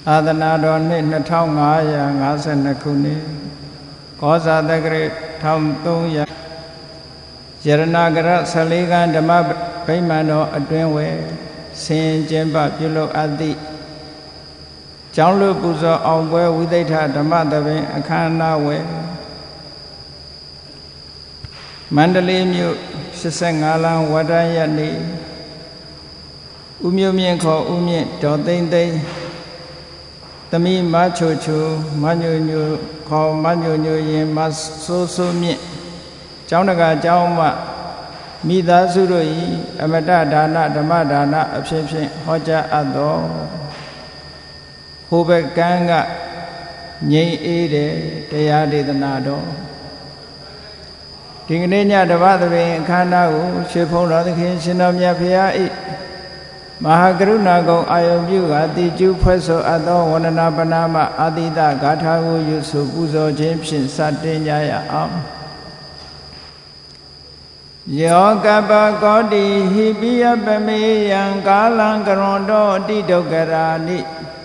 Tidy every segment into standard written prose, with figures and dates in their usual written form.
သာသနာတော်နှစ်2552ခုနှစ်ကောဇာတက္ကရာ1300ရတနာကရ14ခန်းဓမ္မဗိမာန်တော်အတွင်းဝယ်ဆင်ကျင်းပပြုလုပ်အပ်သည့်ကျောင်းလူပူဇော်အောင်ပွဲဝိသိဋ္ဌဓမ္မသဘင်အခမ်းအနားဝယ်မန္တလေးမြို့85လမ်းဝတ္တရနေဦးမြို့မြင့်ခေါ်ဦးမြင့်ဒေါ်သိန်းသိန်းသမီးမချိုချိုမညိုညိုခေါ်မညိုညိုရင်မဆိုးဆိုးမြင့်ကျောင်းတကာကျောင်းမှမိသားစုတို့၏အမတဒါနဓမ္မဒါနအဖြစ်ဖြင့်ဟောကြားအပ်သောဟိုဘက်ကန်းကငြိမ်အေးတဲ့တရားဒေသနာတော်ဒီကနေ့ညဓမ္မသဘင်အခမ်းအနားကိုရွှေဘုန်းတော်သခင်ရှင်တော်မြတ်ဖရာ၏မဟာကရုဏာကုံအာယုံပြုကတိကျူးဖွဲ့ဆိုအပ်သောဝန္ဒနာပနာမအာတိတဂါထာကိုရွတ်ဆိုပူဇော်ခြင်းဖြင့်စတင်ကြရအောင်ယောကပကောတိဟိပိယပမေယံကာလံကရွန်တောအတိဒုက္ခရာနိ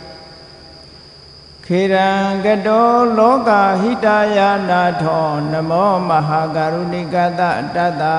ခေရံကတောလောကဟိတယာနာထောနမောမဟာကရုဏိကတတတ္တ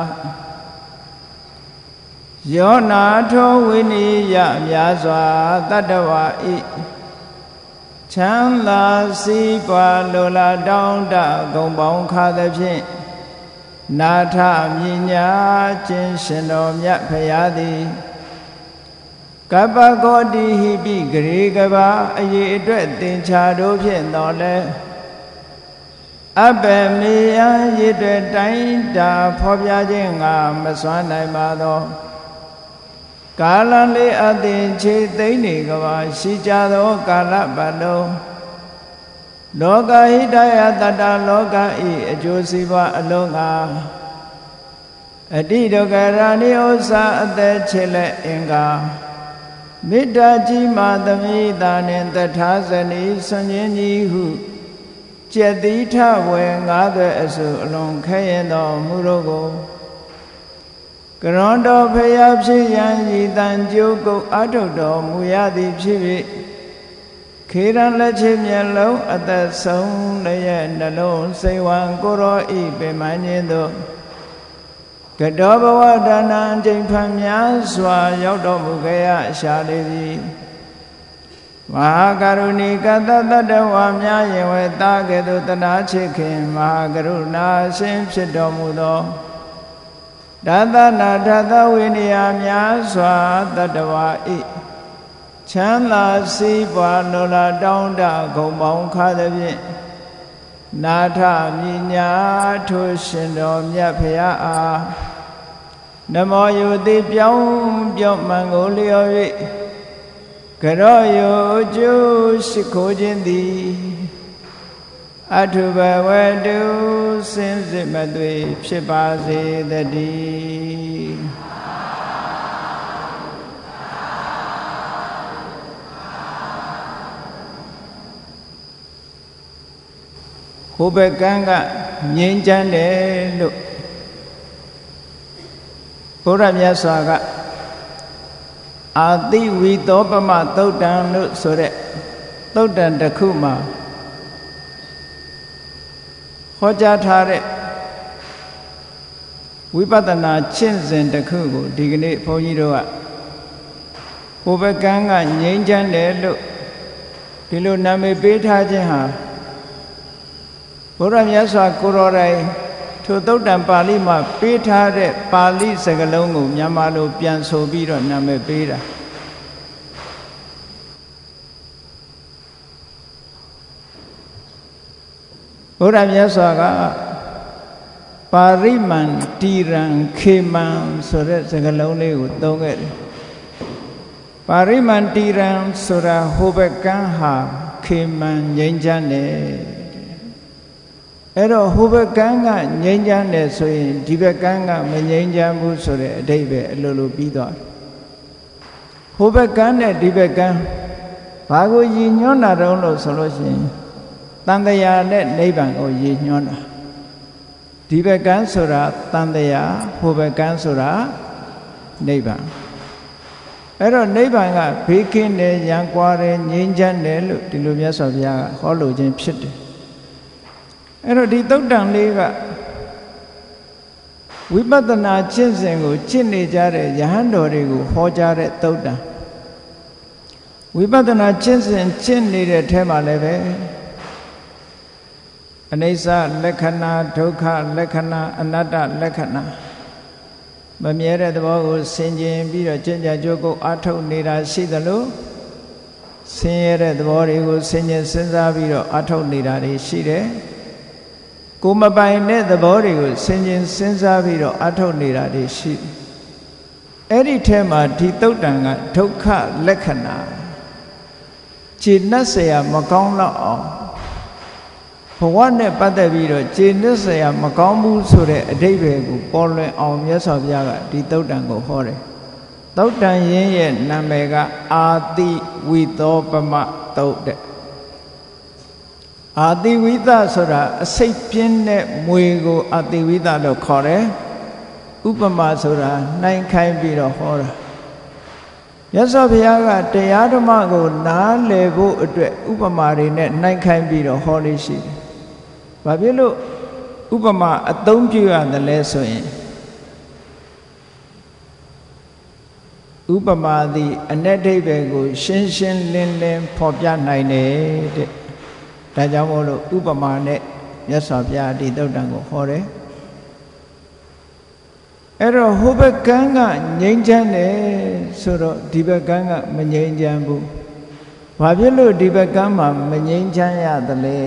ယောနာထောဝိနိယများစွာတတ္တဝါဤချမ်းသာစီးပွားလိုလားတောင်းတဂုံပေါင်းခါသဖြင့်နာထမြညာခြင်းရှင်တော်မြတ်ဖရာသည်ကပ္ပကောတိဟိပိဂရေကဘာအရေးအတွက်သင်္ချာတို့ဖြင့်တော်လဲအဘယ်မေယံရည်တွေတိုင်းတာဖော်ပြခြင်းငါမစွမ်းနိုင်ပါသောကာလလေးအသင်ခြေသိမ့်နေကဘာရှိကြသောကာလပတ်လုံးလောကဟိတယတတ္တလောကဤအကျိုးစီးပွားအလုံးငါအတိဒုက္ခရာနိဥ္စာအသက်ချေလက်အင်္ဂါမေတ္တာကြီးမာသမိတာနှင့်တထာဇနီဆွန်ခြင်းကြီးဟုကျက်တိထဝေငါးသွဲအစုအလွန်ခဲရင်တော်မူတို့ကိုကရွန်တော်ဖရာဖြစ်ရန်ရည်တန်ကြိုးကုပ်အထုတ်တော်မူရသည်ဖြစ်၍ခေရန်လက်ချေမျက်လုံးအသက်ဆုံးလည်းနှလုံးစိတ်ဝံကိုရောဤပင်မခြင်းသို့ကတောဘဝဒါနံကျိန်ဖန်များစွာရောက်တော်မူခဲ့ရရှာလေသည်မဟာကရုဏီကတတတ္တဝါများရင်ဝဲတာကဲ့သို့တနာချစ်ခင်မဟာကရုဏာရှင်ဖြစ်တော်မူသောဒါသနာဓာတဝိနည်းများစွာတတ္တဝါဤချမ်းသာစီးပွားလိုလားတောင်းတဂုံပေါင်းခါသဖြင့်နာထမြညာထိုရှင်တော်မြတ်ဖရာအားနမောယုတိပြောင်းပြော့မှန်ကိုလျော်၍ကရောယုကျိုးရှိခိုးခြင်းသည်အထုဘဝတုစင်စစ်မသွေဖြစ်ပါစေတည်းဟိုဘက်ကန်းကငြိမ်းချမ်းတယ်လို့ဘုရားမြတ်စွာကအာတိဝိသောပမသုတ်တံလို့ဆိုတဲ့သုတ်တံတစ်ခုမှာဟောကြားထားတဲ့ဝိပဿနာကျင့်စဉ်တစ်ခုကိုဒီကနေ့ဘုန်းကြီးတို့ကဟိုဘက်ကန်းကငြိမ်းချမ်းတယ်လို့ဒီလိုနာမည်ပေးထားခြင်းဟာဘုရားမြတ်စွာကိုရောတိုင်ထိုသုတ်တံပါဠိမှာပေးထားတဲ့ပါဠိစကားလုံးကိုမြန်မာလိုပြန်ဆိုပြီးတော့နာမည်ပေးတာဘုရားမြတ်စွာကပါရိမန္တိရံခေမံဆိုတဲ့စကားလုံးလေးကိုသုံးခဲ့တယ်ပါရိမန္တိရံဆိုတာဟိုဘက်ကန်းဟာခေမံငြိမ်းချမ်းတယ်အဲ့တော့ဟိုဘက်ကန်းကငြိမ်းချမ်းတယ်ဆိုရင်ဒီဘက်ကန်းကမငြိမ်းချမ်းဘူးဆိုတဲ့အဓိပ္ပာယ်အလိုလိုပြီးသွားတယ်ဟိုဘက်ကန်းနဲ့ဒီဘက်ကန်းဘာကိုရည်ညွှန်းတာတုံးလို့ဆိုလို့ရှိရင်တန်တရာနဲ့နိဗ္ဗာန်ကိုရည်ညွှန်းတာဒီဘက်ကန်းဆိုတာတန်တရာဟိုဘက်ကန်းဆိုတာနိဗ္ဗာန်အဲ့တော့နိဗ္ဗာန်ကဘေးကင်းတယ်ရန်ကွာတယ်ငြိမ်းချမ်းတယ်လို့ဒီလိုမြတ်စွာဘုရားကဟောလိုခြင်းဖြစ်တယ်အဲ့တော့ဒီသုတ်တံလေးကဝိပဿနာကျင့်စဉ်ကိုကျင့်နေကြတဲ့ယဟန်တော်တွေကိုဟောကြားတဲ့သုတ်တံဝိပဿနာကျင့်စဉ်ကျင့်နေတဲ့ထဲမှာလည်းပဲအနိစ္စလက္ခဏာဒုက္ခလက္ခဏာအနတ္တလက္ခဏာမမြဲတဲ့သဘောကိုဆင်ခြင်ပြီးတော့ကျင့်ကြံကြိုးကုပ်အားထုတ်နေတာရှိသလိုဆင်းရဲတဲ့သဘောတွေကိုဆင်ခြင်စဉ်းစားပြီးတော့အားထုတ်နေတာတွေရှိတယ်ကိုမပိုင်တဲ့သဘောတွေကိုဆင်ခြင်စဉ်းစားပြီးတော့အားထုတ်နေတာတွေရှိအဲ့ဒီထဲမှာဒီသုတ်တံကဒုက္ခလက္ခဏာကျေနပ်เสียမကောင်းတော့အောင်ဘဝနဲ့ပတ်သက်ပြီးတော့ကျေနပ်เสียမကောင်းဘူးဆိုတဲ့အဓိပ္ပာယ်ကိုပေါ်လွင်အောင်မြတ်စွာဘုရားကဒီသုတ်တံကိုဟောတယ်သုတ်တံရင်းရဲ့နာမည်ကအာတိဝိသောပမသုတ်တဲ့အာတိဝိသဆိုတာအစိတ်ပြင်းတဲ့မွေကိုအာတိဝိသလို့ခေါ်တယ်ဥပမာဆိုတာနှိုင်းခိုင်းပြီးတော့ဟောတာမြတ်စွာဘုရားကတရားဓမ္မကိုနားလည်ဖို့အတွက်ဥပမာတွေနဲ့နှိုင်းခိုင်းပြီးတော့ဟောလေးရှိတယ်။ဘာဖြစ်လို့ဥပမာအသုံးပြုရတယ်လဲဆိုရင်ဥပမာသည်အ내ဒိဗ္ဗေကိုရှင်းရှင်းလင်းလင်းဖော်ပြနိုင်တယ်တဲ့။ဒါကြောင့်မို့လို့ဥပမာနဲ့မြတ်စွာဘုရားဒီသုတ်တံကိုဟောတယ်။အဲ့တော့ဟိုဘက်ကန်းကငြိမ်းချမ်းတယ်ဆိုတော့ဒီဘက်ကန်းကမငြိမ်းချမ်းဘူး။ဘာဖြစ်လို့ဒီဘက်ကန်းမှာမငြိမ်းချမ်းရသလဲ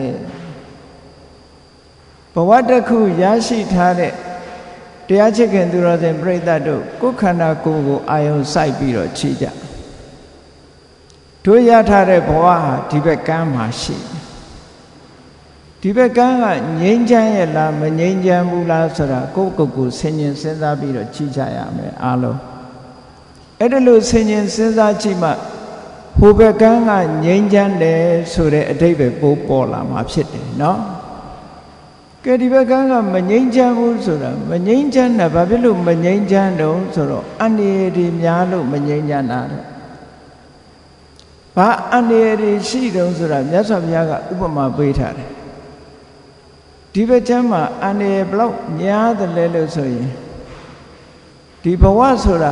။ဘဝတစ်ခုရရှိထားတဲ့တရားချစ်ခင်သူတော်စင်ပြိဿတ်တို့ကိုယ်ခန္ဓာကိုယ်ကိုအာယုံစိုက်ပြီးတော့ခြိကြ။တို့ရထားတဲ့ဘဝဟာဒီဘက်ကန်းမှာရှိတယ်။ဒီဘက်ကန်းကငြိမ်းချမ်းရဲ့လားမငြိမ်းချမ်းဘူးလားဆိုတာကိုယ့်ကိုယ်ကိုဆင်ញင်စဉ်းစားပြီးတော့ကြည့်ကြရမယ်အားလုံးအဲ့ဒါလို့ဆင်ញင်စဉ်းစားကြည့်မှဟိုဘက်ကန်းကငြိမ်းချမ်းတယ်ဆိုတဲ့အဓိပ္ပာယ်ပို့ပေါ်လာမှာဖြစ်တယ်နော်ကဲဒီဘက်ကန်းကမငြိမ်းချမ်းဘူးဆိုတာမငြိမ်းချမ်းတာဘာဖြစ်လို့မငြိမ်းချမ်းတော့ဆိုတော့အန္တရာယ်တွေများလို့မငြိမ်းချမ်းတာတဲ့ဘာအန္တရာယ်တွေရှိတုံးဆိုတာမြတ်စွာဘုရားကဥပမာပေးထားတယ်ဒီဘက်ကျမ်းမှာအန္တရာယ်ဘလောက်များတယ်လဲလို့ဆိုရင်ဒီဘဝဆိုတာ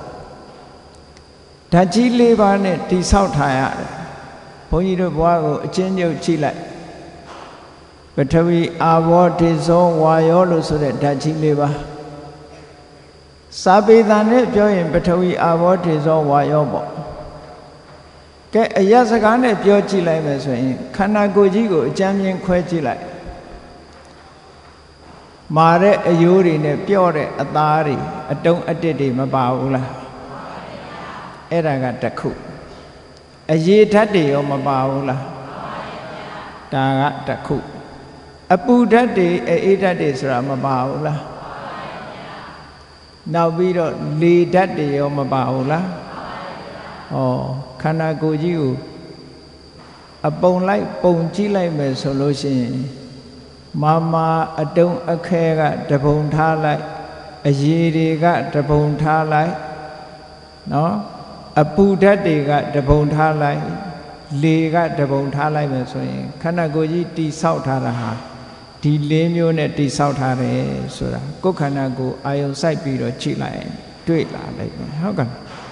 ဓာတ်ကြီး၄ပါးနဲ့တိဆောက်ထားရတယ်ဘုန်းကြီးတို့ဘဝကိုအချင်းချင်းကြည့်လိုက်ပထဝီအာဘောတေဇောဝါယောလို့ဆိုတဲ့ဓာတ်ကြီး၄ပါးစာပေတန်နဲ့ပြောရင်ပထဝီအာဘောတေဇောဝါယောပေါ့ကဲအရာစကားနဲ့ပြောကြည့်လိုက်မယ်ဆိုရင်ခန္ဓာကိုယ်ကြီးကိုအကြမ်းမြင်ခွဲကြည့်လိုက်မာတဲ့အယိုးတွေနဲ့ပြော့တဲ့အသားတွေအတုံးအတစ်တွေမပါဘူးလားအဲ့ဒါကတစ်ခုအရေဓာတ်တွေရောမပါဘူးလားဒါကတစ်ခုအပူဓာတ်တွေအေးဓာတ်တွေဆိုတာမပါဘူးလားနောက်ပြီးတော့လေဓာတ်တွေရောမပါဘူးလားဩခန္ဓာကိုယ်ကြီးကိုအပုံလိုက်ပုံကြည့်လိုက်မယ်ဆိုလို့ရှိရင်မာအတုံးအခဲကတပုံထားလိုက်အရေတွေကတပုံထားလိုက်နော်အပူဓာတ်တွေကတပုံထားလိုက်လေကတပုံထားလိုက်မယ်ဆိုရင်ခန္ဓာကိုယ်ကြီးတိဆောက်ထားတာဟာဒီ၄မျိုးနဲ့တိဆောက်ထားတယ်ဆိုတာကိုယ်ခန္ဓာကိုယ်အာယုံစိုက်ပြီးတော့ကြည့်လိုက်တွေ့လာလိုက်မယ်ဟုတ်ကဲ့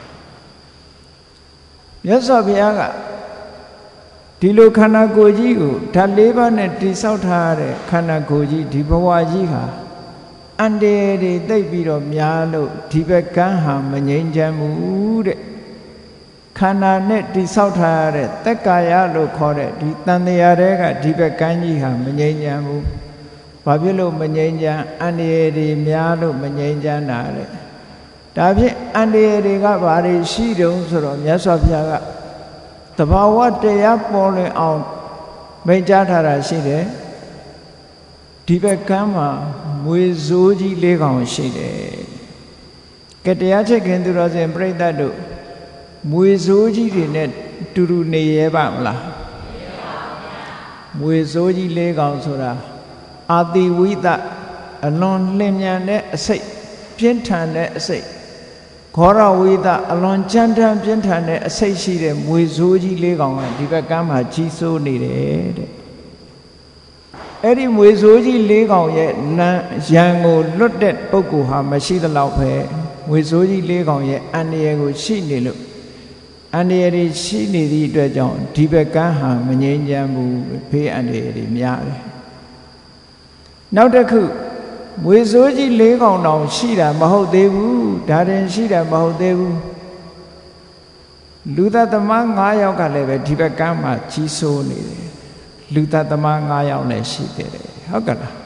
မြတ်စွာဘုရားကဒီလိုခန္ဓာကိုယ်ကြီးကိုဓာတ်၄ပါးနဲ့တိဆောက်ထားတဲ့ခန္ဓာကိုယ်ကြီးဒီဘဝကြီးဟာအန္တရာယ်တွေတိတ်ပြီးတော့များလို့ဒီဘက်ကန်းဟာမငြိမ်းချမ်းဘူးတဲ့ခန္ဓာနဲ့တိဆောက်ထားရတဲ့သက်ကာယလို့ခေါ်တဲ့ဒီတန်တရားတွေကဒီဘက်ကန်းကြီးဟာမငြိမ်းချမ်းဘူးဘာဖြစ်လို့မငြိမ်းချမ်းအန္တရာယ်တွေများလို့မငြိမ်းချမ်းတာတဲ့ဒါဖြင့်အန္တရာယ်တွေကဘာတွေရှိတုံးဆိုတော့မြတ်စွာဘုရားကတဘာဝတရားပေါ်လွင်အောင်မိန့်ကြားထားတာရှိတယ်ဒီဘက်ကမ်းမှာမွေစိုးကြီး၄ကောင်ရှိတယ်ကဲတရားချစ်ခင်သူတော်စင်ပြိဿတ်တို့မွေစိုးကြီးတွေနဲ့တူတူနေရပါမလားမွေစိုးကြီး၄ကောင်ဆိုတာအာတိဝိသအလွန်လျင်မြန်တဲ့အစိတ်ပြင်းထန်တဲ့အစိတ်ခောရဝိသအလွန်ကြမ်းတမ်းပြင်းထန်တဲ့အစိတ်ရှိတဲ့မွေဆိုးကြီးလေးကောင်ကဒီဘက်ကမ်းမှာကြီးစိုးနေတယ်တဲ့အဲ့ဒီမွေဆိုးကြီးလေးကောင်ရဲ့ရန်ကိုလွတ်တဲ့ပုဂ္ဂိုလ်ဟာမရှိသလောက်ပဲမွေဆိုးကြီးလေးကောင်ရဲ့အန္တရာယ်ကိုရှိနေလို့အန္တရာယ်တွေရှိနေသည့်အတွက်ကြောင့်ဒီဘက်ကမ်းဟာမငြိမ်းချမ်းဘူးဖေးအန္တရာယ်တွေများတယ်နောက်တစ်ခုမွေဆိုးကြီး၄ကောင်တောင်ရှိတာမဟုတ်သေးဘူးဒါတင်ရှိတာမဟုတ်သေးဘူးလူသက်သမား9ယောက်ကလည်းပဲဒီဘက်ကမ်းမှာကြီးစိုးနေတယ်လူသက်သမား9ယောက်လည်းရှိသေးတယ်ဟုတ်ကလား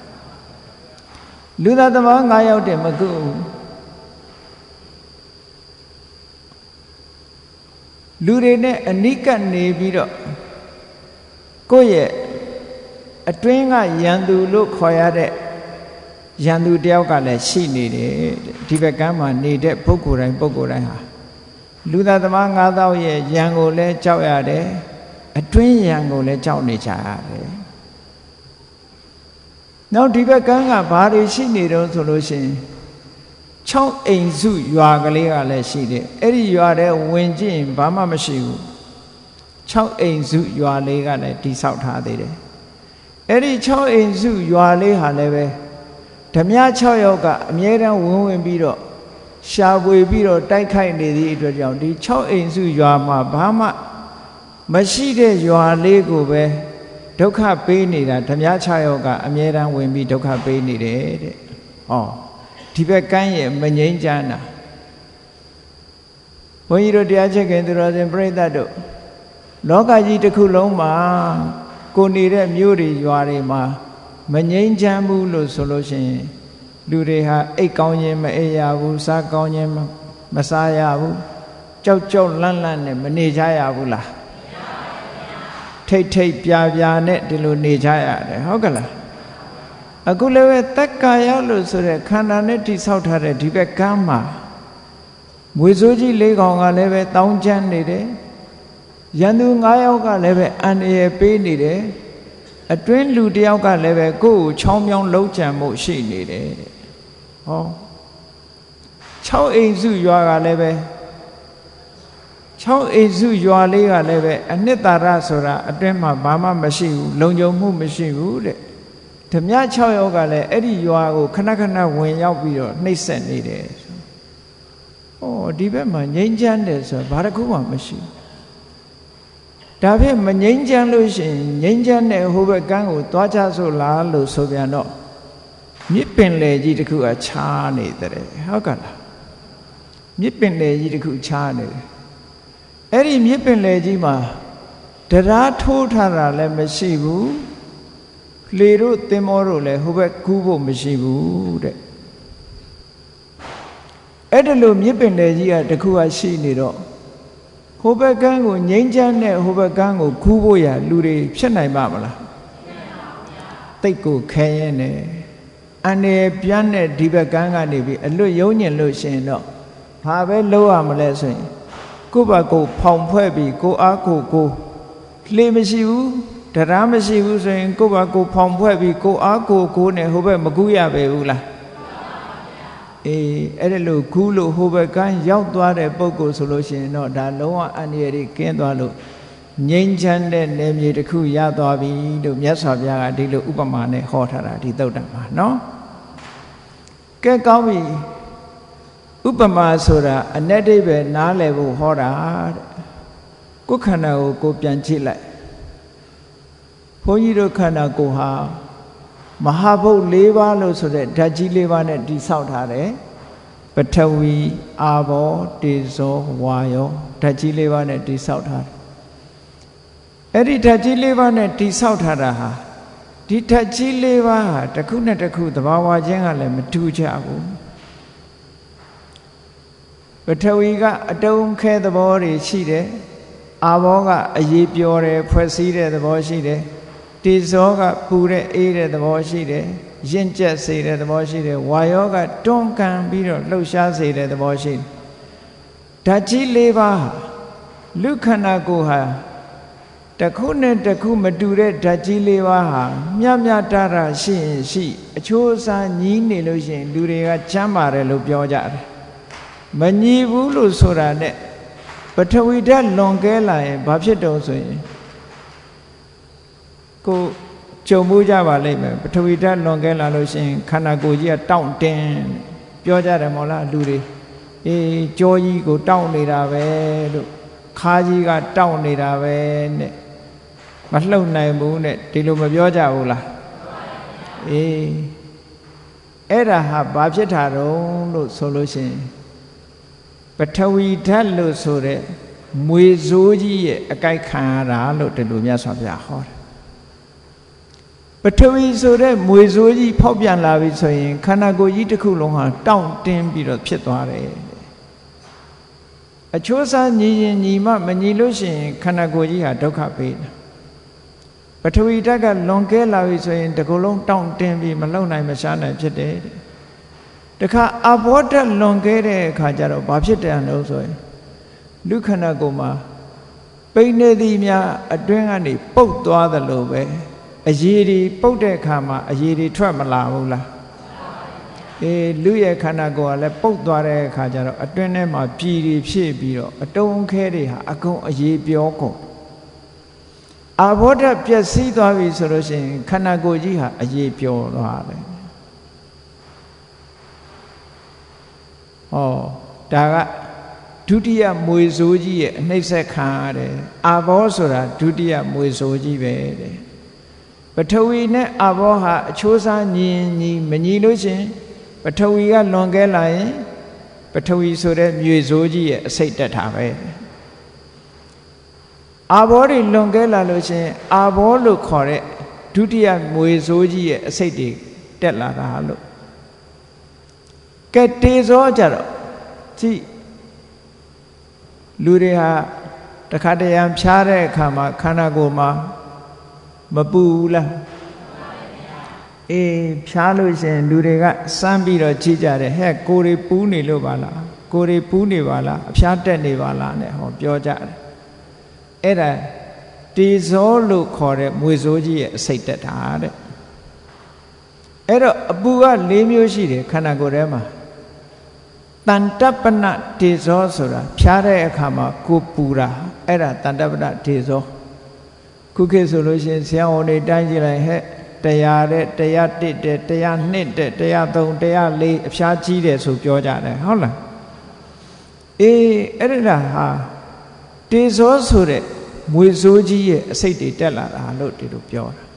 လူသက်သမား9ယောက်တည်းမကူလူတွေနဲ့အနိကပ်နေပြီးတော့ကိုယ့်ရဲ့အတွင်းကရန်သူလို့ခေါ်ရတဲ့ရန်သူတယောက်ကလည်းရှိနေတယ်ဒီဘက်ကမ်းမှာနေတဲ့ပုဂ္ဂိုလ်တိုင်းဟာလူသားသမား9000ရဲ့ရန်ကိုလည်းကြောက်ရတယ်အတွင်းရန်ကိုလည်းကြောက်နေကြရတယ်နောက်ဒီဘက်ကမ်းကဘာတွေရှိနေတော့ဆိုလို့ရှိရင်6အိမ်စုရွာကလေးကလည်းရှိတယ်အဲ့ဒီရွာထဲဝင်ကြည့်ရင်ဘာမှမရှိဘူး6အိမ်စုရွာလေးကလည်းတိဆောက်ထားသေးတယ်အဲ့ဒီ6အိမ်စုရွာလေးဟာလည်းပဲဓမြ6ယောက်ကအမြဲတမ်းဝင်ပြီးတော့ရှာဖွေပြီးတော့တိုက်ခိုက်နေသည့်အတွက်ကြောင့်ဒီ6အိမ်စုရွာမှာဘာမှမရှိတဲ့ရွာလေးကိုပဲဒုက္ခပေးနေတာဓမြ6ယောက်ကအမြဲတမ်းဝင်ပြီးဒုက္ခပေးနေတယ်တဲ့ဟောဒီဘက်ကမ်းရဲ့မငြိမ်းချမ်းတာဘုန်းကြီးတို့တရားချက်ခင်သူတော်စင်ပြိဿတ်တို့လောကကြီးတစ်ခုလုံးမှာကိုနေတဲ့မြို့တွေရွာတွေမှာမငြိမ်းချမ်းဘူးလို့ဆိုလို့ရှိရင်လူတွေဟာအိတ်ကောင်းခြင်းမအိပ်ရဘူးစားကောင်းခြင်းမစားရဘူးကြောက်ကြောက်လန့်လန့်နဲ့မနေကြရဘူးလားထိတ်ထိတ်ပြာပြာနဲ့ဒီလိုနေကြရတယ်ဟုတ်ကလားအခုလည်းပဲတက္ကာယလို့ဆိုတဲ့ခန္ဓာနဲ့တိဆောက်ထားတဲ့ဒီဘက်ကမ်းမှာမွေဆိုးကြီး၄ကောင်ကလည်းပဲတောင်းကျမ်းနေတယ်ရန်သူ9ယောက်ကလည်းပဲအန္တရာယ်ပေးနေတယ်အတွင်းလူတယောက်ကလည်းပဲကိုယ့်ကိုချောင်းမြောင်းလုံးကြံမှုရှိနေတယ်ဟော6အိမ်စုရွာကလည်းပဲ6အိမ်စုရွာလေးကလည်းပဲအနှစ်သာရဆိုတာအတွင်းမှာဘာမှမရှိဘူးလုံခြုံမှုမရှိဘူးတဲ့ဓမြ6ယောက်ကလည်းအဲ့ဒီရွာကိုခဏခဏဝင်ရောက်ပြီးတော့နှိပ်စက်နေတယ်ဟောဒီဘက်မှာငြိမ်းချမ်းတယ်ဆိုတော့ဘာတစ်ခုမှမရှိဘူးဒါဖြင့်မငြိမ်းချမ်းလို့ရှိရင်ငြိမ်းချမ်းတဲ့ဟိုဘက်ကမ်းကိုသွားကြစို့လားလို့ဆိုပြန်တော့မြစ်ပင်လေကြီးတစ်ခုကခြားနေတယ်ဟုတ်ကလားမြစ်ပင်လေကြီးတစ်ခုခြားနေတယ်အဲ့ဒီမြစ်ပင်လေကြီးမှာတရားထိုးထားတာလည်းမရှိဘူးလေတို့သင်္ဘောတို့လည်းဟိုဘက်ကူးဖို့မရှိဘူးတဲ့အဲ့ဒါလို့မြစ်ပင်လေကြီးကတစ်ခုကရှိနေတော့ဟိုဘက်ကမ်းကိုငြိမ်းချမ်းတဲ့ဟိုဘက်ကမ်းကိုကူးဖို့ရလူတွေဖြစ်နိုင်ပါမလားတိတ်ကိုခဲရဲနေအန္တရာယ်ပြန်းတဲ့ဒီဘက်ကမ်းကနေပြီးအလွတ်ယုံညင်လို့ရှင်တော့ဘာပဲလုပ်ရမလဲဆိုရင်ကိုယ့်ဘက်ကိုဖောင်ဖွဲ့ပြီးကိုအားကိုလှေမရှိဘူးတရားမရှိဘူးဆိုရင်ကိုယ့်ဘက်ကိုဖောင်ဖွဲ့ပြီးကိုအားကိုနဲ့ဟိုဘက်မကူးရပဲဘူးလားအေးအဲ့ဒါလို့ကူးလို့ဟိုဘက်ကန်းရောက်သွားတဲ့ပုဂ္ဂိုလ်ဆိုလို့ရှိရင်တော့ဒါလုံးဝအန္တရာယ်တွေကင်းသွားလို့ငြိမ်းချမ်းတဲ့နယ်မြေတစ်ခုရသွားပြီလို့မြတ်စွာဘုရားကဒီလိုဥပမာနဲ့ဟောထားတာဒီသုတ်တံမှာနော်ကဲကောင်းပြီဥပမာဆိုတာအ내တိပဲနားလည်ဖို့ဟောတာတဲ့ကိုယ်ခန္ဓာကိုကိုပြန်ကြည့်လိုက်ဘုန်းကြီးတို့ခန္ဓာကိုယ်ဟာမဟာဘုတ်၄ပါးလို့ဆိုတဲ့ဓာတ်ကြီး၄ပါးနဲ့တိဆောက်ထားတယ်ပထဝီအာဘောတေဇောဝါယောဓာတ်ကြီး၄ပါးနဲ့တိဆောက်ထားတယ်အဲ့ဒီဓာတ်ကြီး၄ပါးနဲ့တိဆောက်ထားတာဟာဒီဓာတ်ကြီး၄ပါးဟာတစ်ခုနဲ့တစ်ခုသဘာဝချင်းကလည်းမတူကြဘူးပထဝီကအတုံးခဲသဘောတွေရှိတယ်အာဘောကအရေးပျော်တယ်ဖွဲ့စည်းတဲ့သဘောရှိတယ်တေဇောကပူတဲ့အေးတဲ့သဘောရှိတယ်ရင့်ကျက်စေတဲ့သဘောရှိတယ်ဝါယောကတွန်းကန်ပြီးတော့လှုပ်ရှားစေတဲ့သဘောရှိတယ်ဓာတ်ကြီး၄ပါးလူခန္ဓာကိုယ်ဟာတစ်ခုနဲ့တစ်ခုမတူတဲ့ဓာတ်ကြီး၄ပါးဟာမျှမျှတတရှိရင်ရှိအချိုးအစားညီးနေလို့ရှိရင်လူတွေကချမ်းပါတယ်လို့ပြောကြတယ်မညီဘူးလို့ဆိုတာနဲ့ပထဝီဓာတ်လွန်ကဲလာရင်ဘာဖြစ်တုံးဆိုရင်ကိုကြုံမှုကြပါလိမ့်မယ်ပထဝီဓာတ်လွန်ကဲလာလို့ရှိရင်ခန္ဓာကိုယ်ကြီးကတောင့်တင်းပြောကြတယ်မဟုတ်လားလူတွေကြောကြီးကိုတောင့်နေတာပဲလို့ခါးကြီးကတောင့်နေတာပဲနဲ့မလှုပ်နိုင်ဘူးနဲ့ဒီလိုမပြောကြဘူးလားအဲ့ဒါဟာဘာဖြစ်တာတုံးလို့ဆိုလို့ရှိရင်ပထဝီဓာတ်လို့ဆိုတဲ့မွေဆိုးကြီးရဲ့အကြိုက်ခံရတာလို့ဒီလိုမြတ်စွာဘုရားဟောတယ်ပထဝီဆိုတဲ့မွေဆိုးကြီးဖောက်ပြန်လာပြီဆိုရင်ခန္ဓာကိုယ်ကြီးတစ်ခုလုံးဟာတောင့်တင်းပြီးတော့ဖြစ်သွားတယ်အချိုးစားညီရင်ညီမမညီလို့ရှိရင်ခန္ဓာကိုယ်ကြီးဟာဒုက္ခပေးတယ်ပထဝီဓာတ်ကလွန်ကဲလာပြီဆိုရင်ဒီကုလုံးတောင့်တင်းပြီးမလုံနိုင်မရှားနိုင်ဖြစ်တယ်တခါအဘောဓာတ်လွန်ကဲတဲ့အခါကျတော့ဘာဖြစ်တယ်လို့ဆိုရင်လူခန္ဓာကိုယ်မှာပိန်နေသည်များအတွင်းကနေပုတ်သွားသလိုပဲအရည်တွေပုတ်တဲ့အခါမှာအရည်တွေထွက်မလာဘူးလားလူရဲ့ခန္ဓာကိုယ်ကလည်းပုတ်သွားတဲ့အခါကျတော့အတွင်းထဲမှာပြည်တွေဖြစ်ပြီးတော့အတုံးခဲတွေဟာအကုန်အရည်ပြောကုန်အဘောဓာတ်ပျက်စီးသွားပြီဆိုလို့ရှိရင်ခန္ဓာကိုယ်ကြီးဟာအရည်ပြောသွားတယ်ဒါကဒုတိယမွေဆိုးကြီးရဲ့အနှိမ့်ဆက်ခံရတယ်အာဘောဆိုတာဒုတိယမွေဆိုးကြီးပဲတဲ့ပထဝီနဲ့အာဘောဟာအချိုးစားညီမညီလို့ရှင်ပထဝီကလွန်ကဲလာရင်ပထဝီဆိုတဲ့မွေဆိုးကြီးရဲ့အစိတ်တက်တာပဲအာဘောတွေလွန်ကဲလာလို့ရှင်အာဘောလို့ခေါ်တဲ့ဒုတိယမွေဆိုးကြီးရဲ့အစိတ်တွေတက်လာတာလို့ကဲတေဇောကြတော့ကြည့်လူတွေဟာတခါတရံဖြားတဲ့အခါမှာခန္ဓာကိုယ်မှာမပူဘူးလားဖြားလို့ရှိရင်လူတွေကစမ်းပြီးတော့ကြည့်ကြတယ်ဟဲ့ကိုယ်တွေပူးနေလို့ပါလားကိုယ်တွေပူးနေပါလားအဖြားတက်နေပါလားနဲ့ဟောပြောကြတယ်အဲ့ဒါတေဇောလို့ခေါ်တဲ့မွေဆိုးကြီးရဲ့အစိတ်တက်တာတဲ့အဲ့တော့အပူက၄မျိုးရှိတယ်ခန္ဓာကိုယ်ထဲမှာတန်တပနတေဇောဆိုတာဖြားတဲ့အခါမှာကိုပူတာအဲ့ဒါတန်တပနတေဇောခုခေတ်ဆိုလို့ရှိရင်ဆရာဝန်တွေတိုင်းကြည့်လိုက်ဟဲ့100တဲ့101တဲ့102တဲ့103 104အဖြားကြီးတယ်ဆိုပြောကြတယ်ဟုတ်လားအဲ့ဒါဟာတေဇောဆိုတဲ့မွေဆိုးကြီးရဲ့အစိတ်တွေတက်လာတာလို့ဒီလိုပြောတာ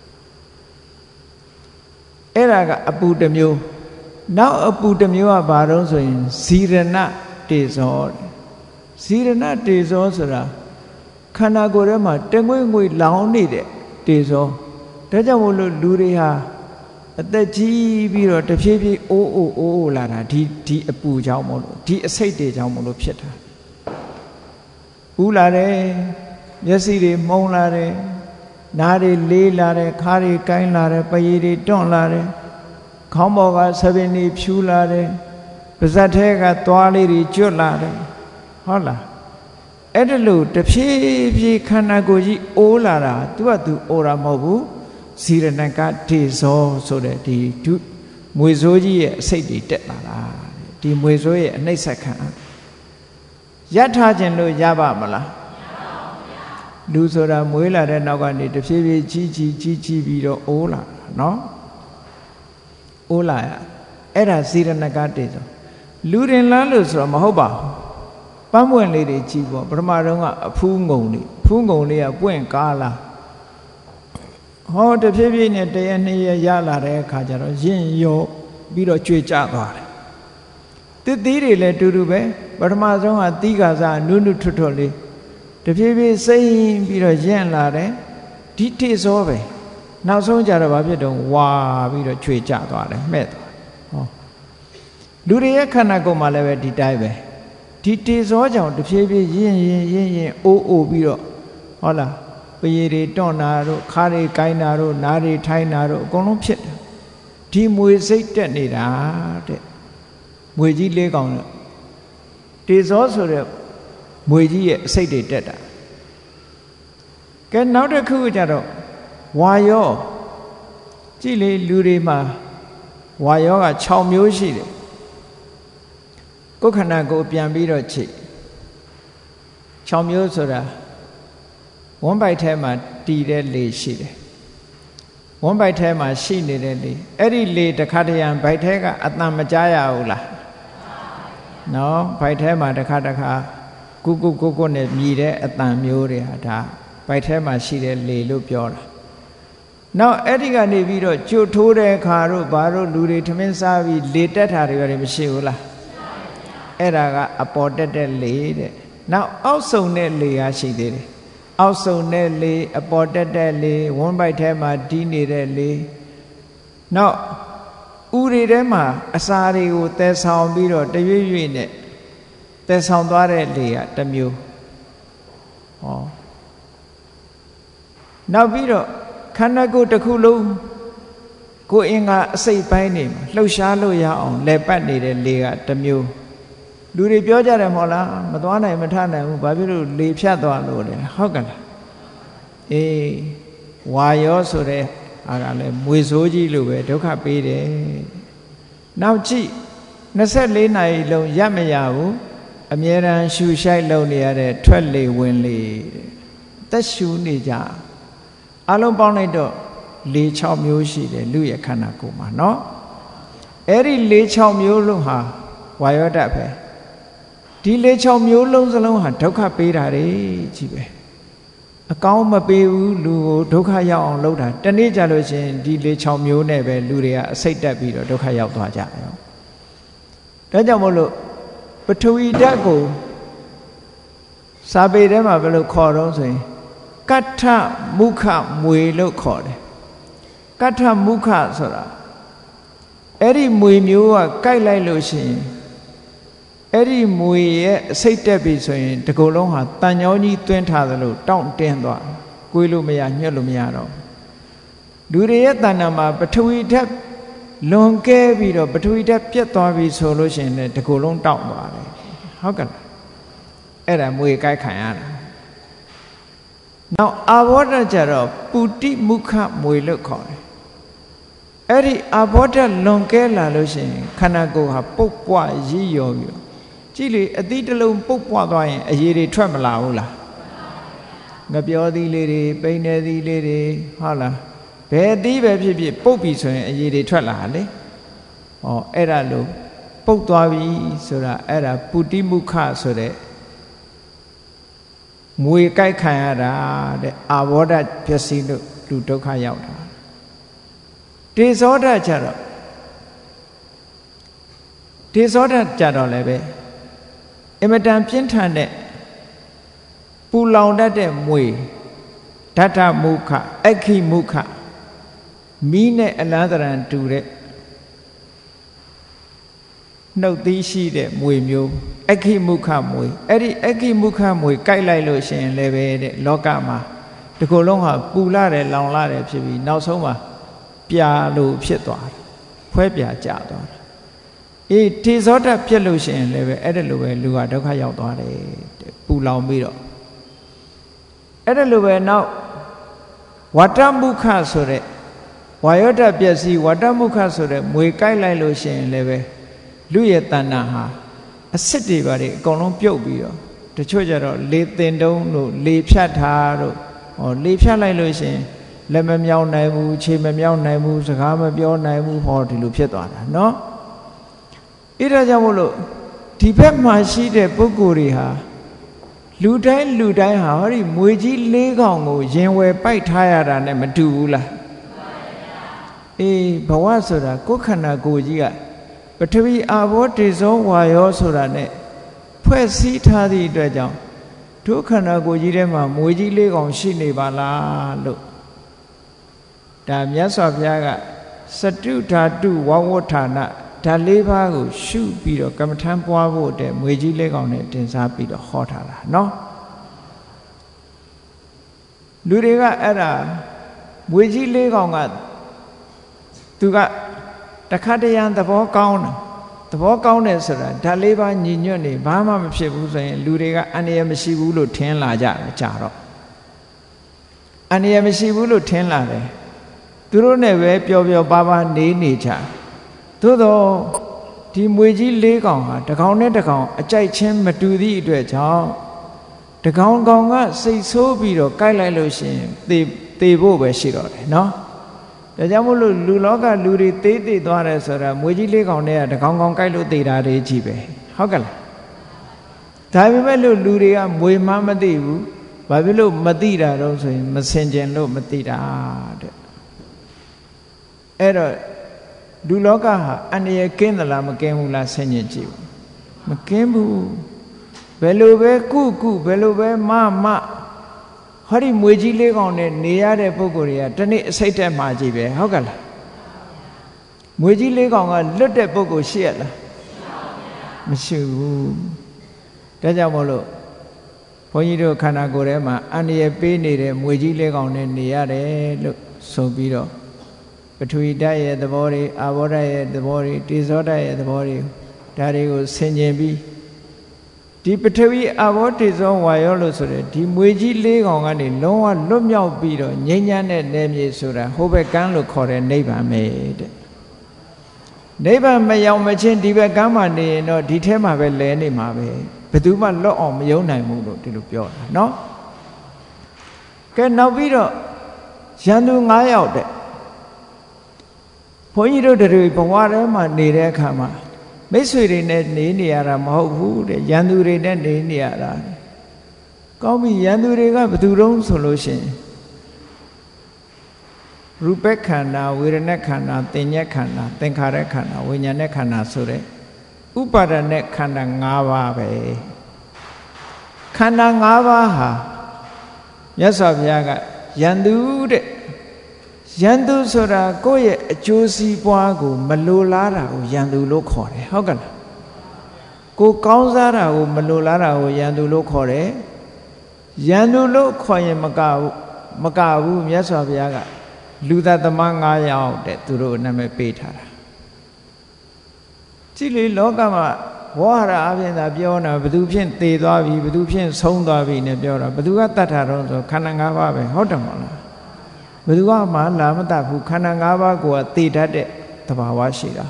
အဲ့ဒါကအပူတစ်မျိုးနောက်အပူတစ်မျိုးကဘာတော့ဆိုရင်ဇီရဏတေဇောဇီရဏတေဇောဆိုတာခန္ဓာကိုယ်ထဲမှာတငွေ့ငွေ့လောင်နေတဲ့တေဇောဒါကြောင့်မို့လို့လူတွေဟာအသက်ကြီးပြီးတော့တဖြည်းဖြည်းအိုးလာတာဒီအပူကြောင့်မို့လို့ဒီအစိတ်တွေကြောင့်မို့လို့ဖြစ်တာပူလာတယ်မျက်စိတွေမှုံလာတယ်နားတွေလေးလာတယ်ခါးတွေကိုင်းလာတယ်ပရည်တွေတွန့်လာတယ်ခေါင်းပေါ်ကဆပင်တွေဖြူလာတယ်ပါးစပ်ထဲကသွားလေးတွေကျွတ်လာတယ်ဟုတ်လားအဲ့ဒါလို့တဖြည်းဖြည်းခန္ဓာကိုယ်ကြီးအိုးလာတာသူကသူအိုတာမဟုတ်ဘူးဇီရဏကတေဇောဆိုတဲ့ဒီမွေဆိုးကြီးရဲ့အစိတ်တွေတက်လာတာဒီမွေဆိုးရဲ့အနှိမ့်ဆက်ခံရထားခြင်းလို့ရပါမလားလူဆိုတာမွေးလာတဲ့နောက်ကနေတဖြည်းဖြည်းကြီးပြီးတော့အိုးလာနော်အိုးလာရအဲ့ဒါဇီရဏကတေဇောလူရင်လားလို့ဆိုတော့မဟုတ်ပါဘူးပန်းပွင့်လေးတွေကြည့်ပေါ့ပထမတော့ကအဖူးငုံလေးကပွင့်ကားလာဟောတဖြည်းဖြည်းနဲ့တရနှစ်ရရလာတဲ့အခါကျတော့ရင့်ရောပြီးတော့ကြွေကြသွားတယ်တစ်သီးတွေလည်းတူတူပဲပထမဆုံးကသီးကစားနုထွတ်လေးတဖြည်းဖြည်းစိမ့်ပြီးတော့ရင့်လာတယ်ဒီတေဇောပဲနောက်ဆုံးကြတော့ဘာဖြစ်တော့ဝါပြီးတော့ကြွေကြသွားတယ်မှဲ့သွားဟောလူတွေရဲ့ခန္ဓာကိုယ်မှာလည်းပဲဒီတိုင်းပဲဒီတေဇောကြောင့်တဖြည်းဖြည်းရင့်အိုးပြီးတော့ဟုတ်လားပရည်တွေတွန့်တာတို့ခါးတွေကိုင်းတာတို့နားတွေထိုင်းတာတို့အကုန်လုံးဖြစ်တယ်ဒီမွေစိတ်တက်နေတာတဲ့မွေကြီး၄ကောင်လို့တေဇောဆိုတဲ့မွေကြီးရဲ့အစိတ်တွေတက်တာကဲနောက်တစ်ခုကျတော့ဝါယောကြည့်လေလူတွေမှာဝါယောက6မျိုးရှိတယ်ကိုယ်ခန္ဓာကိုယ်ပြန်ပြီးတော့ချိ6မျိုးဆိုတာဝမ်းပိုက်ထဲမှာတည်တဲ့လေရှိတယ်ဝမ်းပိုက်ထဲမှာရှိနေတဲ့လေအဲ့ဒီလေတစ်ခါတရံဗိုက်ထဲကအတန်မကြားရဘူးလားနော်ဗိုက်ထဲမှာတစ်ခါကုကုနဲ့မြည်တဲ့အတန်မျိုးတွေဟာဒါဗိုက်ထဲမှာရှိတဲ့လေလို့ပြောတာနောက်အဲ့ဒီကနေပြီးတော့ကြွထိုးတဲ့အခါတို့ဘာတို့လူတွေထမင်းစားပြီးလေတက်တာတွေလည်းမရှိဘူးလားအဲ့ဒါကအပေါ်တက်တဲ့လေတဲ့နောက်အောက်ဆုံတဲ့လေဟာရှိသေးတယ်အောက်ဆုံတဲ့လေအပေါ်တက်တဲ့လေဝမ်းပိုက်ထဲမှာတီးနေတဲ့လေနောက်ဥတွေထဲမှာအစာတွေကိုသယ်ဆောင်ပြီးတော့တရွေ့ရွေ့နဲ့သယ်ဆောင်သွားတဲ့လေကတစ်မျိုးဟောနောက်ပြီးတော့ခန္ဓာကိုယ်တစ်ခုလုံးကိုယ်အင်္ဂါအစိတ်ပိုင်းနေမှာလှုပ်ရှားလို့ရအောင်လဲပတ်နေတဲ့လေကတစ်မျိုးလူတွေပြောကြတယ်မဟုတ်လားမသွားနိုင်မထနိုင်ဘူးဘာဖြစ်လို့လေဖြတ်သွားလို့လဲဟုတ်ကလားအေးဝါရောဆိုတဲ့အားကလည်းမွေဆိုးကြီးလိုပဲဒုက္ခပေးတယ်နောက်ကြည့်24နာရီလုံးရပ်မရဘူးအမြဲတမ်းရှူရှိုက်လုံနေရတဲ့ထွက်လေဝင်လေသက်ရှူနေကြအလုံးပေါင်းလိုက်တော့လေ6မျိုးရှိတယ်လူရဲ့ခန္ဓာကိုယ်မှာเนาะအဲ့ဒီလေ6မျိုးလုံးဟာဝါယောဓာတ်ပဲဒီလေ6မျိုးလုံးစလုံးဟာဒုက္ခပေးတာတွေကြီးပဲအကောင်းမပေးဘူးလူကိုဒုက္ခရောက်အောင်လုပ်တာတနေ့ကြလို့ရှင်ဒီလေ6မျိုးနဲ့ပဲလူတွေကအစိတ်တက်ပြီးတော့ဒုက္ခရောက်သွားကြတယ်ဒါကြောင့်မို့လို့ပထဝီဓာတ်ကိုစာပေထဲမှာဘယ်လိုခေါ်တော့ဆိုရင်ကဋ္ဌမုခမွေလို့ခေါ်တယ်ကဋ္ဌမုခဆိုတာအဲ့ဒီမွေမျိုးကကိုက်လိုက်လို့ရှိရင်အဲ့ဒီမွေရဲ့အစိတ်တက်ပြီဆိုရင်ဒီကုလုံးဟာတန်ကြောင်းကြီးတွင်းထားသလိုတောင့်တင်းသွားကိုယ်လို့မရညှက်လို့မရတော့လူတွေရဲ့တဏ္ဍာမှာပထဝီဓာတ်လွန်ကဲပြီးတော့ပထဝီဓာတ်ပြတ်သွားပြီဆိုလို့ရှိရင်လည်းဒီကုလုံးတောင့်သွားတယ်ဟုတ်ကဲ့အဲ့ဒါမွေကိုက်ခံရတာနောက်အာဘောဓကြတော့ပုတိမုခမွေလို့ခေါ်တယ်အဲ့ဒီအာဘောဓလွန်ကဲလာလို့ရှိရင်ခန္ဓာကိုယ်ဟာပုတ်ပွားရည်ရော်ပြီးကြည့်လေအသီးတစ်လုံးပုတ်ပွားသွားရင်အရည်တွေထွက်မလာဘူးလားငပြောသီးလေးတွေပိန်နေသီးလေးတွေဟုတ်လားဘယ်သီးပဲဖြစ်ဖြစ်ပုတ်ပြီဆိုရင်အရည်တွေထွက်လာလေဟောအဲ့ဒါလို့ပုတ်သွားပြီဆိုတာအဲ့ဒါပုတိမုခဆိုတဲ့မွေကြိုက်ခံရတာတဲ့အာဘောဓပျက်စီးလို့လူဒုက္ခရောက်တာတေဇောဓကြတော့တေဇောဓကြတော့လည်းပဲအမတန်ပြင်းထန်တဲ့ပူလောင်တတ်တဲ့မွေဓာတ္တမုခအခိမုခမီးနဲ့အလားတရံတူတဲ့နှုတ်သီးရှိတဲ့မွေမျိုးအခိမုခမွေအဲ့ဒီအခိမုခမွေကြိုက်လိုက်လို့ရှိရင်လည်းပဲတဲ့လောကမှာဒီကုလုံးဟာပူလာတယ်လောင်လာတယ်ဖြစ်ပြီးနောက်ဆုံးမှာပြာလို့ဖြစ်သွားတယ်ဖွဲပြာကျသွားတယ်အေးတေဇောဓာတ်ပြက်လို့ရှိရင်လည်းပဲအဲ့ဒါလိုပဲလူကဒုက္ခရောက်သွားတယ်ပူလောင်ပြီးတော့အဲ့ဒါလိုပဲနောက်ဝတ္တမုခဆိုတဲ့ဝါယောဓာတ်ပျက်စီးဝတ္တမုခဆိုတဲ့မွေကြိုက်လိုက်လို့ရှိရင်လည်းပဲလူရဲ့တဏ္ဍာဟာအစစ်တွေပါတွေအကုန်လုံးပြုတ်ပြီးတော့တချို့ကြတော့လေတင်တုံးတို့လေဖြတ်ထားတို့ဟောလေဖြတ်လိုက်လို့ရှိရင်လက်မမြောက်နိုင်ဘူးခြေမမြောက်နိုင်ဘူးစကားမပြောနိုင်ဘူးဟောဒီလိုဖြစ်သွားတာเนาะအဲ့ဒါကြောင့်မို့လို့ဒီဘက်မှာရှိတဲ့ပုဂ္ဂိုလ်တွေဟာလူတိုင်းဟာဟောဒီမွေကြီး၄កောင်ကိုရင်ဝယ်ပိုက်ထားရတာနဲ့မတူဘူးလားအေးဘဝဆိုတာကိုယ်ခန္ဓာကိုယ်ကြီးကပထဝီအာဘောတေဇောဝါယောဆိုတာနဲ့ဖွဲ့စည်းထားသည့်အတွက်ကြောင့်ဒုခန္ဓာကိုယ်ကြီးထဲမှာမွေကြီး၄កောင်ရှိနေပါလားလို့ဒါမြတ်စွာဘုရားကစတုဓာတုဝဝဋ္ဌာနဓာတ်၄ပါးကိုရှုပြီးတော့ကမ္မထမ်းပွားဖို့တဲ့မွေကြီး၄កောင်နဲ့တင်စားပြီးတော့ဟောထားတာเนาะလူတွေကအဲ့ဒါမွေကြီး၄កောင်ကသူကတခါတရံသဘောကောင်းတယ်ဆိုတာဓာတ်၄ပါးညီညွတ်နေဘာမှမဖြစ်ဘူးဆိုရင်လူတွေကအန္တရာယ်မရှိဘူးလို့ထင်လာကြတယ်ကြာတော့အန္တရာယ်မရှိဘူးလို့ထင်လာတယ်သူတို့နဲ့ပဲပျော်ပျော်ပါပါနေကြသို့တော့ဒီမွေကြီး၄ကောင်ဟာတကောင်နဲ့တကောင်အကြိုက်ချင်းမတူသည့်အတွက်ကြောင့်တကောင်ကောင်ကစိတ်ဆိုးပြီးတော့ကြိုက်လိုက်လို့ရှိရင်သေဖို့ပဲရှိတော့တယ်နော်ဒါကြောင့်မို့လို့လူလောကလူတွေသေသွားတယ်ဆိုတာမွေကြီး၄ကောင်နဲ့တကောင်ကောင်ကြိုက်လို့သေတာတွေကြီးပဲဟုတ်ကဲ့လားဒါပေမဲ့လို့လူတွေကမွေမှမသိဘူးဘာဖြစ်လို့မသိတာတော့ဆိုရင်မစင်ကြင်လို့မသိတာတဲ့အဲ့တော့လူလောကဟာအန္တရာယ်ကင်းသလားမကင်းဘူးလားဆင်ញင်ကြည့်ဘူးမကင်းဘူးဘယ်လိုပဲကုဘယ်လိုပဲမဟောဒီမွေကြီး၄ကောင်နဲ့နေရတဲ့ပုဂ္ဂိုလ်တွေကတနေ့အစိတ်တက်မှာကြည့်ပဲဟုတ်ကဲ့လားမွေကြီး၄ကောင်ကလွတ်တဲ့ပုဂ္ဂိုလ်ရှိရလားမရှိဘူးဒါကြောင့်မို့လို့ဘုန်းကြီးတို့ခန္ဓာကိုယ်ထဲမှာအန္တရာယ်ပေးနေတဲ့မွေကြီး၄ကောင်နဲ့နေရတယ်လို့ဆိုပြီးတော့ပထဝီဓာတ်ရဲ့သဘောတွေအာဘောဓာတ်ရဲ့သဘောတွေတေဇောဓာတ်ရဲ့သဘောတွေဒါတွေကိုဆင်ခြင်ပြီးဒီပထဝီအာဘောတေဇောဝါယောလို့ဆိုတဲ့ဒီမွေကြီး၄ကောင်ကနေလုံးဝလွတ်မြောက်ပြီးတော့ငြိမ်းချမ်းတဲ့နယ်မြေဆိုတာဟိုဘက်ကမ်းလို့ခေါ်တဲ့နိဗ္ဗာန်ပဲတဲ့နိဗ္ဗာန်မရောက်မချင်းဒီဘက်ကမ်းမှာနေရင်တော့ဒီထဲမှာပဲလဲနေမှာပဲဘယ်သူမှလွတ်အောင်မယုံနိုင်ဘူးလို့ဒီလိုပြောတာနော်ကဲနောက်ပြီးတော့ရန်သူ9ယောက်တဲ့ဘုန်းကြီးတို့တွေဘဝထဲမှာနေတဲ့အခါမှာမိတ်ဆွေတွေနဲ့နေရတာမဟုတ်ဘူးတဲ့ရန်သူတွေနဲ့နေရတာကောင်းပြီရန်သူတွေကဘယ်သူတုံးဆိုလို့ရှိရင်ရူပခန္ဓာဝေဒနာခန္ဓာသင်ညက်ခန္ဓာသင်္ခါရခန္ဓာဝိညာဉ်နဲ့ခန္ဓာဆိုတဲ့ဥပါဒနဲ့ခန္ဓာ၅ပါးပဲခန္ဓာ၅ပါးဟာမြတ်စွာဘုရားကယန္တုတဲ့ယန္တုဆိုတာကိုယ့်ရဲ့အကျိုးစီးပွားကိုမလိုလားတာကိုယန္တုလို့ခေါ်တယ်ဟုတ်ကဲ့လားကိုကောင်းစားတာကိုမလိုလားတာကိုယန္တုလို့ခေါ်တယ်ယန္တုလို့ခေါ်ရင်မကဘူးမြတ်စွာဘုရားကလူသားသမား9ယောက်တဲ့သူတို့နာမည်ပေးထားတာကြည့်လေလောကမှာဝါရအပြင်သာပြောတာဘသူဖြင့်သေသွားပြီဘသူဖြင့်ဆုံးသွားပြီနဲ့ပြောတာဘသူကတတ်တာတော့ဆိုခန္ဓာ၅ပါးပဲဟုတ်တယ်မဟုတ်လားဘသူကမှလာမတတ်ဘူးခန္ဓာ၅ပါးကိုသေတတ်တဲ့သဘာဝရှိတာ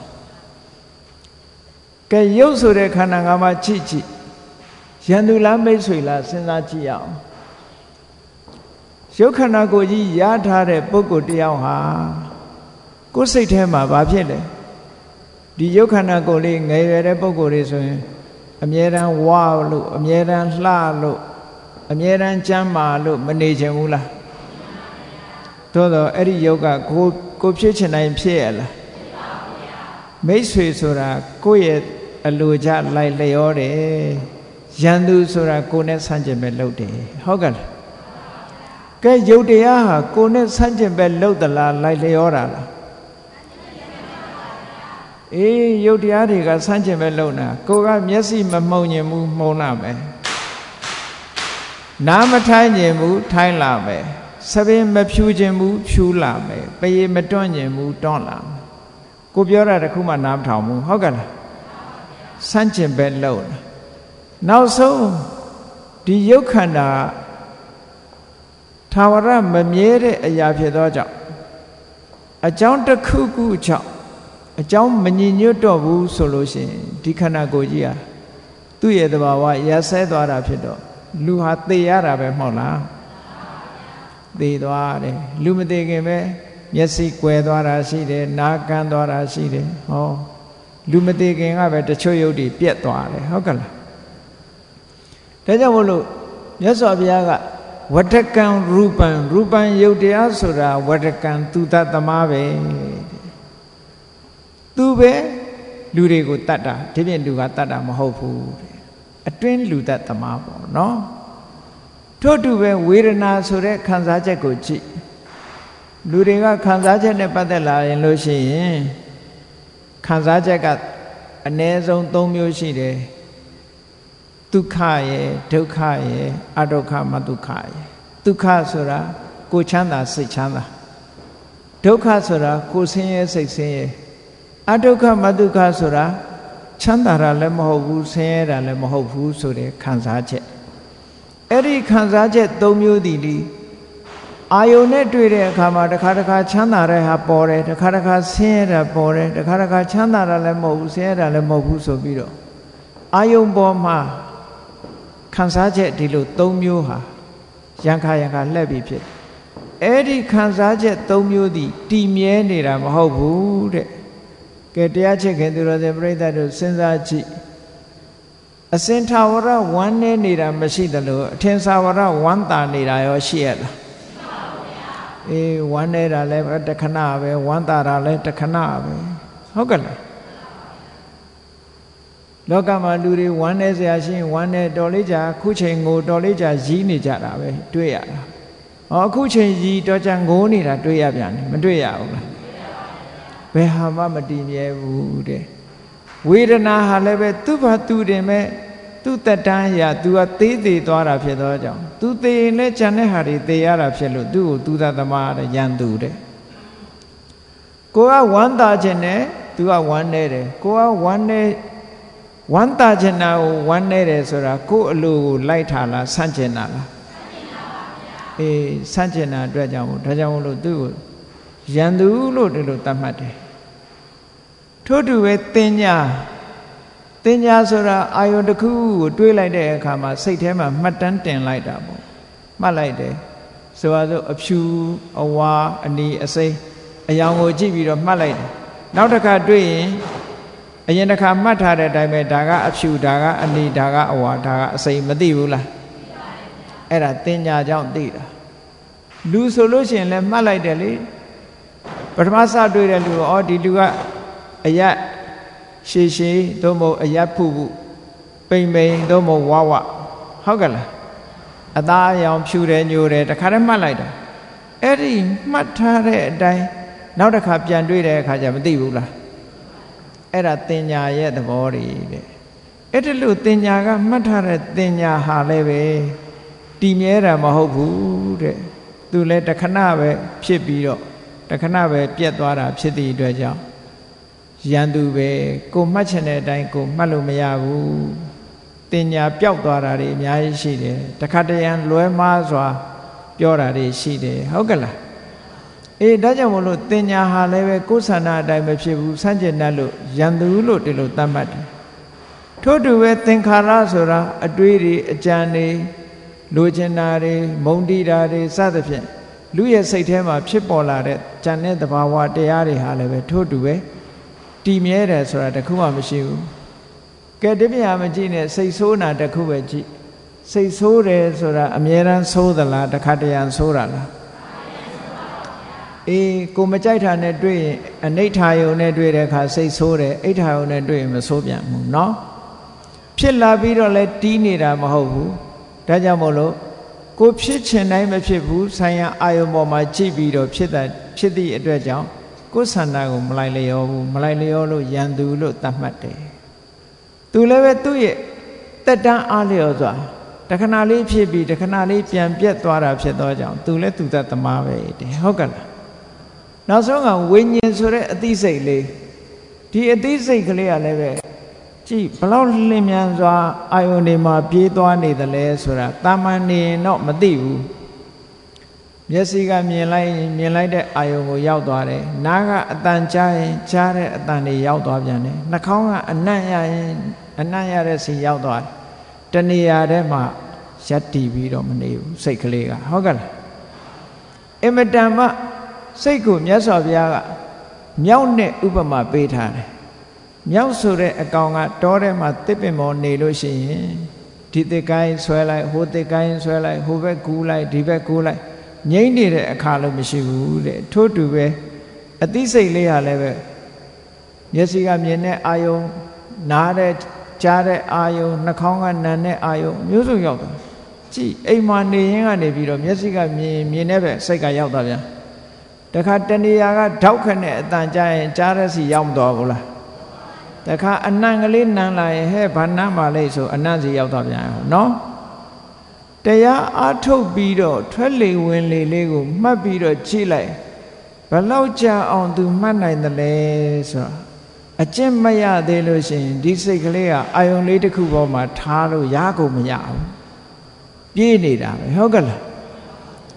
ကဲရုပ်ဆိုတဲ့ခန္ဓာ၅ပါးကြည့်ရန်သူလားမိတ်ဆွေလားစဉ်းစားကြည့်ရအောင်ရုပ်ခန္ဓာကိုယ်ကြီးရထားတဲ့ပုဂ္ဂိုလ်တယောက်ဟာကိုယ်စိတ်ထဲမှာဘာဖြစ်လဲဒီရုပ်ခန္ဓာကိုယ်လေးငယ်ရွယ်တဲ့ပုဂ္ဂိုလ်တွေဆိုရင်အမြဲတမ်းဝါလို့အမြဲတမ်းလှလို့အမြဲတမ်းကျမ်းမာလို့မနေချင်ဘူးလားသို့တော့အဲ့ဒီရုပ်ကကိုဖြစ်ချင်တိုင်းဖြစ်ရလားမိတ်ဆွေဆိုတာကိုယ့်ရဲ့အလိုကြလိုက်လျောတယ်ရန်သူဆိုတာကိုယ်နဲ့ဆန့်ကျင်ပဲလုပ်တယ်ဟုတ်ကဲ့လားကဲယုတ်တရားဟာကိုယ်နဲ့ဆန့်ကျင်ပဲလုပ်သလားလိုက်လျောတာလားအေးယုတ်တရားတွေကဆန့်ကျင်ပဲလုပ်တာကိုကမျက်စိမမှုံညင်ဘူးမှုံလာမယ်နားမထိုင်းညင်ဘူးထိုင်းလာမယ်စပင်းမဖြူခြင်းဘူးဖြူလာမယ်ပရေမတွန့်ခြင်းဘူးတွန့်လာမယ်ကိုပြောတာတခုမှနားမထောင်ဘူးဟုတ်ကဲ့လားဆန့်ကျင်ပဲလုပ်တာနောက်ဆုံးဒီယုတ်ခန္ဓာထာဝရမမြဲတဲ့အရာဖြစ်သောကြောင့်အကြောင်းတစ်ခုခုကြောင့်အကြောင်းမညီညွတ်တော့ဘူးဆိုလို့ရှိရင်ဒီခန္ဓာကိုယ်ကြီးဟာသူ့ရဲ့သဘာဝရဆဲသွားတာဖြစ်တော့လူဟာသေရတာပဲမဟုတ်လားသေသွားတယ်လူမသေခင်ပဲမျက်စိကွယ်သွားတာရှိတယ်နားကန်းသွားတာရှိတယ်ဟောလူမသေခင်ကပဲတချို့ယုတ်တွေပြက်သွားတယ်ဟုတ်ကဲ့လားဒါကြောင့်မို့လို့မြတ်စွာဘုရားကဝတ္တကံရူပံယုတ်တရားဆိုတာဝတ္တကံသူတသမားပဲသူပဲလူတွေကိုတတ်တာဒီပြင်လူကတတ်တာမဟုတ်ဘူးအတွင်းလူတတ်သမားပေါ့နော်ထို့တူပဲဝေဒနာဆိုတဲ့ခံစားချက်ကိုကြည့်လူတွေကခံစားချက်နဲ့ပတ်သက်လာရင်လို့ရှိရင်ခံစားချက်ကအနည်းဆုံး၃မျိုးရှိတယ်ဒုက္ခရဲ့ဒုက္ခရဲ့အဒုက္ခမဒုက္ခရဲ့ဒုက္ခဆိုတာကိုချမ်းသာစိတ်ချမ်းသာဒုက္ခဆိုတာကိုဆင်းရဲစိတ်ဆင်းရဲအဒုက္ခမဒုက္ခဆိုတာချမ်းသာတာလည်းမဟုတ်ဘူးဆင်းရဲတာလည်းမဟုတ်ဘူးဆိုတဲ့ခံစားချက်အဲ့ဒီခံစားချက်၃မျိုးတည်အာယုန်နဲ့တွေ့တဲ့အခါမှာတစ်ခါချမ်းသာတဲ့ဟာပေါ်တယ်တစ်ခါဆင်းရဲတာပေါ်တယ်တစ်ခါချမ်းသာတာလည်းမဟုတ်ဘူးဆင်းရဲတာလည်းမဟုတ်ဘူးဆိုပြီးတော့အာယုန်ပေါ်မှာခံစားချက်ဒီလို၃မျိုးဟာရံခါလှက်ပြီးဖြစ်အဲ့ဒီခံစားချက်၃မျိုးသည်တည်မြဲနေတာမဟုတ်ဘူးတဲ့ကဲတရားချစ်ခင်သူတော်စင်ပြိဿတို့စဉ်းစားကြည့်အစင်ထာဝရဝမ်းနေနေတာမရှိသလိုအထင်သာဝရဝမ်းသာနေတာရောရှိရလားအေးဝမ်းနေတာလည်းတခဏပဲဝမ်းသာတာလည်းတခဏပဲဟုတ်ကဲ့လားလောကမှာလူတွေဝမ်းနေစရာရှိရင်ဝမ်းနေတော်လေးကြာခုချိန်ငိုတော်လေးကြာရီးနေကြတာပဲတွေ့ရတာဟောအခုချိန်ရီးတော်ကြာငိုနေတာတွေ့ရပြန်တယ်မတွေ့ရဘူးလားဘယ်ဟာမှမတည်မြဲဘူးတဲ့ဝေဒနာဟာလည်းပဲသူ့ဘာသူတင်မဲ့သူ့တက်တန်းရာသူကသေးသွားတာဖြစ်သောကြောင့်သူသေရင်လည်းကြံတဲ့ဟာတွေသေရတာဖြစ်လို့သူ့ကိုသူသသမားတဲ့ရန်သူတဲ့ကိုကဝမ်းသာခြင်းနဲ့သူကဝမ်းနေတယ်ကိုကဝမ်းသာခြင်းနာကိုဝမ်းနေတယ်ဆိုတာကိုယ်အလိုကိုလိုက်ထားလားဆန့်ကျင်တာလားအေးဆန့်ကျင်တာအတွက်ကြောင့်ဒါကြောင့်မို့လို့သူ့ကိုရန်သူလို့ဒီလိုသတ်မှတ်တယ်ထို့တူပဲတင်ညာဆိုတာအာယုန်တစ်ခုကိုတွေးလိုက်တဲ့အခါမှာစိတ်ထဲမှာမှတ်တမ်းတင်လိုက်တာပေါ့မှတ်လိုက်တယ်ဆိုပါစို့အဖြူအဝါအနီအစိမ်းအယောင်ကိုကြည့်ပြီးတော့မှတ်လိုက်တယ်နောက်တစ်ခါတွေ့ရင်အရင်တစ်ခါမှတ်ထားတဲ့အတိုင်းပဲဒါကအဖြူဒါကအနီဒါကအဝါဒါကအစိမ်းမသိဘူးလားအဲ့ဒါတင်ညာကြောင့်သိတာလူဆိုလို့ရှိရင်လည်းမှတ်လိုက်တယ်လေပထမစတွေ့တဲ့လူကဒီလူကအယက်ရှည်သို့မဟုတ်အယက်ဖုပိန်သို့မဟုတ်ဝါဟုတ်ကဲ့လားအသားအရောင်ဖြူတယ်ညိုတယ်တခါတည်းမှတ်လိုက်တာအဲ့ဒီမှတ်ထားတဲ့အတိုင်းနောက်တစ်ခါပြန်တွေ့တဲ့အခါကျမသိဘူးလားအဲ့ဒါတင်ညာရဲ့သဘောတွေတဲ့အဲ့ဒီလိုတင်ညာကမှတ်ထားတဲ့တင်ညာဟာလည်းပဲတည်မြဲတာမဟုတ်ဘူးတဲ့သူလည်းတခဏပဲဖြစ်ပြီးတော့တခဏပဲပြက်သွားတာဖြစ်သည့်အတွက်ကြောင့်ရန်သူပဲကိုမှတ်ချင်တဲ့အတိုင်းကိုမှတ်လို့မရဘူးတင်ညာပျောက်သွားတာတွေအများကြီးရှိတယ်တခါတရံလွဲမှားစွာပြောတာတွေရှိတယ်ဟုတ်ကဲ့လားအေးဒါကြောင့်မလို့တင်ညာဟာလည်းပဲကိုယ်ဆန္ဒအတိုင်းမဖြစ်ဘူးဆန့်ကျင်တတ်လို့ရန်သူလို့ဒီလိုသတ်မှတ်တယ်ထို့တူပဲသင်္ခါရဆိုတာအတွေးတွေအကြံတွေလိုချင်တာတွေမုန်းတီးတာတွေစသဖြင့်လူရဲ့စိတ်ထဲမှာဖြစ်ပေါ်လာတဲ့ကြံတဲ့သဘာဝတရားတွေဟာလည်းပဲထို့တူပဲတည်မြဲတယ်ဆိုတာတခုမှမရှိဘူးကဲဒီပြာမကြည့်နဲ့စိတ်ဆိုးတာတခုပဲကြည့်စိတ်ဆိုးတယ်ဆိုတာအမြဲတမ်းဆိုးသလားတခါတရံဆိုးတာလားအေးကိုမကြိုက်တာနဲ့တွေ့ရင်အနိဋ္ဌာယုံနဲ့တွေ့တဲ့အခါစိတ်ဆိုးတယ်အိဋ္ဌာယုံနဲ့တွေ့ရင်မဆိုးပြန်ဘူးเนาะဖြစ်လာပြီးတော့လဲတီးနေတာမဟုတ်ဘူးဒါကြောင့်မို့လို့ကိုဖြစ်ချင်တိုင်းမဖြစ်ဘူးဆိုင်ရာအာယုံပေါ်မှာကြည့်ပြီးတော့ဖြစ်သည့်အတွက်ကြောင့်ကိုယ်ဆန္ဒကိုမလိုက်လျောဘူးမလိုက်လျောလို့ရန်သူလို့သတ်မှတ်တယ်သူလည်းပဲသူ့ရဲ့တက်တန်းအားလျော်စွာတခဏလေးဖြစ်ပြီးတခဏလေးပြန်ပြတ်သွားတာဖြစ်သောကြောင့်သူလည်းသူသတ်သမားပဲတဲ့ဟုတ်ကဲ့လားနောက်ဆုံးကဝိညာဉ်ဆိုတဲ့အသိစိတ်လေးဒီအသိစိတ်ကလေးကလည်းပဲကြည့်ဘလောက်လင်းမြန်စွာအာယုန်တွေမှာပြေးသွားနေတယ်လဲဆိုတာတာမန်နေတော့မသိဘူးမျက်စိကမြင်လိုက်တဲ့အာယုန်ကိုရောက်သွားတယ်နားကအတန်ကြားရင်ကြားတဲ့အတန်တွေရောက်သွားပြန်တယ်နှာခေါင်းကအနံ့ရရင်အနံ့ရတဲ့စီရောက်သွားတယ်တဏှာထဲမှာရပ်တည်ပြီးတော့မနေဘူးစိတ်ကလေးကဟုတ်ကဲ့လားအင်မတန်မှစိတ်ကိုမြတ်စွာဘုရားကမြောက်နဲ့ဥပမာပေးထားတယ်မြောက်ဆိုတဲ့အကောင်ကတောထဲမှာတစ်ပင်ပေါ်နေလို့ရှိရင်ဒီတစ်ကိုင်းဆွဲလိုက်ဟိုတစ်ကိုင်းဆွဲလိုက်ဟိုဘက်ကူးလိုက်ဒီဘက်ကူးလိုက်ငြိမ့်နေတဲ့အခါလို့မရှိဘူးတဲ့ထို့တူပဲအသိစိတ်လေးဟာလည်းပဲမျက်စိကမြင်တဲ့အာယုံနားတဲ့ကြားတဲ့အာယုံနှာခေါင်းကနံတဲ့အာယုံမျိုးစုံရောက်တယ်ကြည့်အိမ်မှာနေရင်ကနေပြီးတော့မျက်စိကမြင်တဲ့ပဲစိတ်ကရောက်တာဗျာတခါတဏှာကထောက်ခနဲ့အတန်ကြားရင်ကြားတဲ့စီရောက်မတော်ဘူးလားတခါအနံ့ကလေးနံလာရင်ဟဲ့ဘာနံ့ပါလဲဆိုအနံ့စီရောက်တော့ပြန်အောင်နော်တရားအားထုတ်ပြီးတော့ထွက်လေဝင်လေလေးကိုမှတ်ပြီးတော့ကြည့်လိုက်ဘလောက်ကြာအောင်သူမှတ်နိုင်တယ်လဲဆိုတော့အကျင့်မရသေးလို့ရှိရင်ဒီစိတ်ကလေးကအာယုံလေးတစ်ခုပေါ်မှာထားလို့ရကုန်မရဘူးပြေးနေတာပဲဟုတ်ကဲ့လား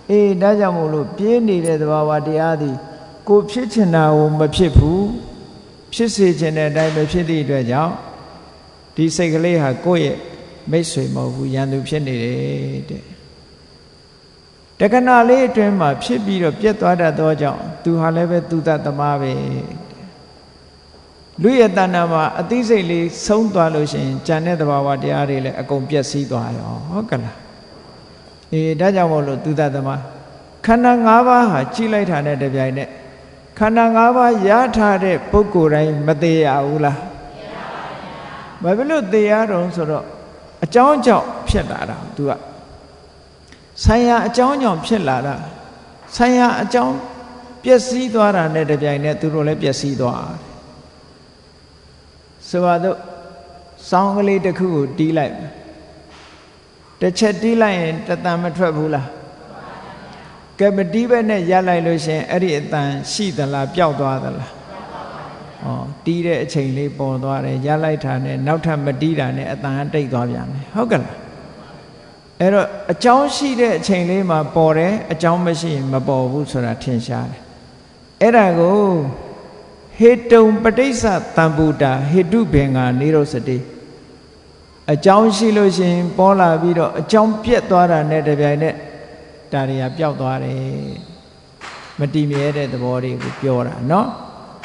ဒါကြောင့်မို့လို့ပြင်းနေတဲ့သဘာဝတရားသည်ကိုဖြစ်ချင်တာကိုမဖြစ်ဘူးဖြစ်စေချင်တဲ့အတိုင်းပဲဖြစ်သည့်အတွက်ကြောင့်ဒီစိတ်ကလေးဟာကိုယ့်ရဲ့မိတ်ဆွေမဟုတ်ဘူးရန်သူဖြစ်နေတယ်တဲ့တက္ကနာလေးအတွင်းမှာဖြစ်ပြီးတော့ပြတ်သွားတတ်သောကြောင့်သူဟာလည်းပဲသူတတ်သမားပဲလူရဲ့တဏ္ဍာမှာအသိစိတ်လေးဆုံးသွားလို့ရှိရင်ဉာဏ်တဲ့သဘာဝတရားတွေလည်းအကုန်ပြည့်စည်သွားရောဟုတ်ကလားဒါကြောင့်မို့လို့သူတတ်သမားခန္ဓာ၅ပါးဟာကြည့်လိုက်တာနဲ့တပြိုင်နက်ခန္ဓာ၅ပါးရထားတဲ့ပုဂ္ဂိုလ်တိုင်းမသေးရဘူးလားမရပါဘူးဘာဖြစ်လို့သေရတော့ဆိုတော့အကြောင်းကြောင့်ဖြစ်လာတာသူကဆိုင်ရာအကြောင်းကြောင့်ဖြစ်လာတာဆိုင်ရာအကြောင်းပျက်စီးသွားတာနဲ့တပြိုင်နက်သူတို့လည်းပျက်စီးသွားတယ်ဆိုတော့စောင်းကလေးတစ်ခုကိုတီးလိုက်တစ်ချက်တီးလိုက်ရင်တတန်မထွက်ဘူးလားကဲမတီးပဲနဲ့ရလိုက်လို့ရှင်အဲ့ဒီအတန်ရှိသလားပျောက်သွားသလားတီးတဲ့အချိန်လေးပေါ်သွားတယ်ရလိုက်တာနဲ့နောက်ထပ်မတီးတာနဲ့အတန်တိတ်သွားပြန်တယ်ဟုတ်ကလားအဲ့တော့အကြောင်းရှိတဲ့အချိန်လေးမှာပေါ်တယ်အကြောင်းမရှိရင်မပေါ်ဘူးဆိုတာထင်ရှားတယ်အဲ့ဒါကိုဟေတုံပဋိစ္စတံပုတာဟေတုဘင်္ဂာနိရောဓစတိအကြောင်းရှိလို့ရှိရင်ပေါ်လာပြီးတော့အကြောင်းပြတ်သွားတာနဲ့တပြိုင်နက်ဒါတွေကပျောက်သွားတယ်မတည်မြဲတဲ့သဘောတွေကိုပြောတာเนาะ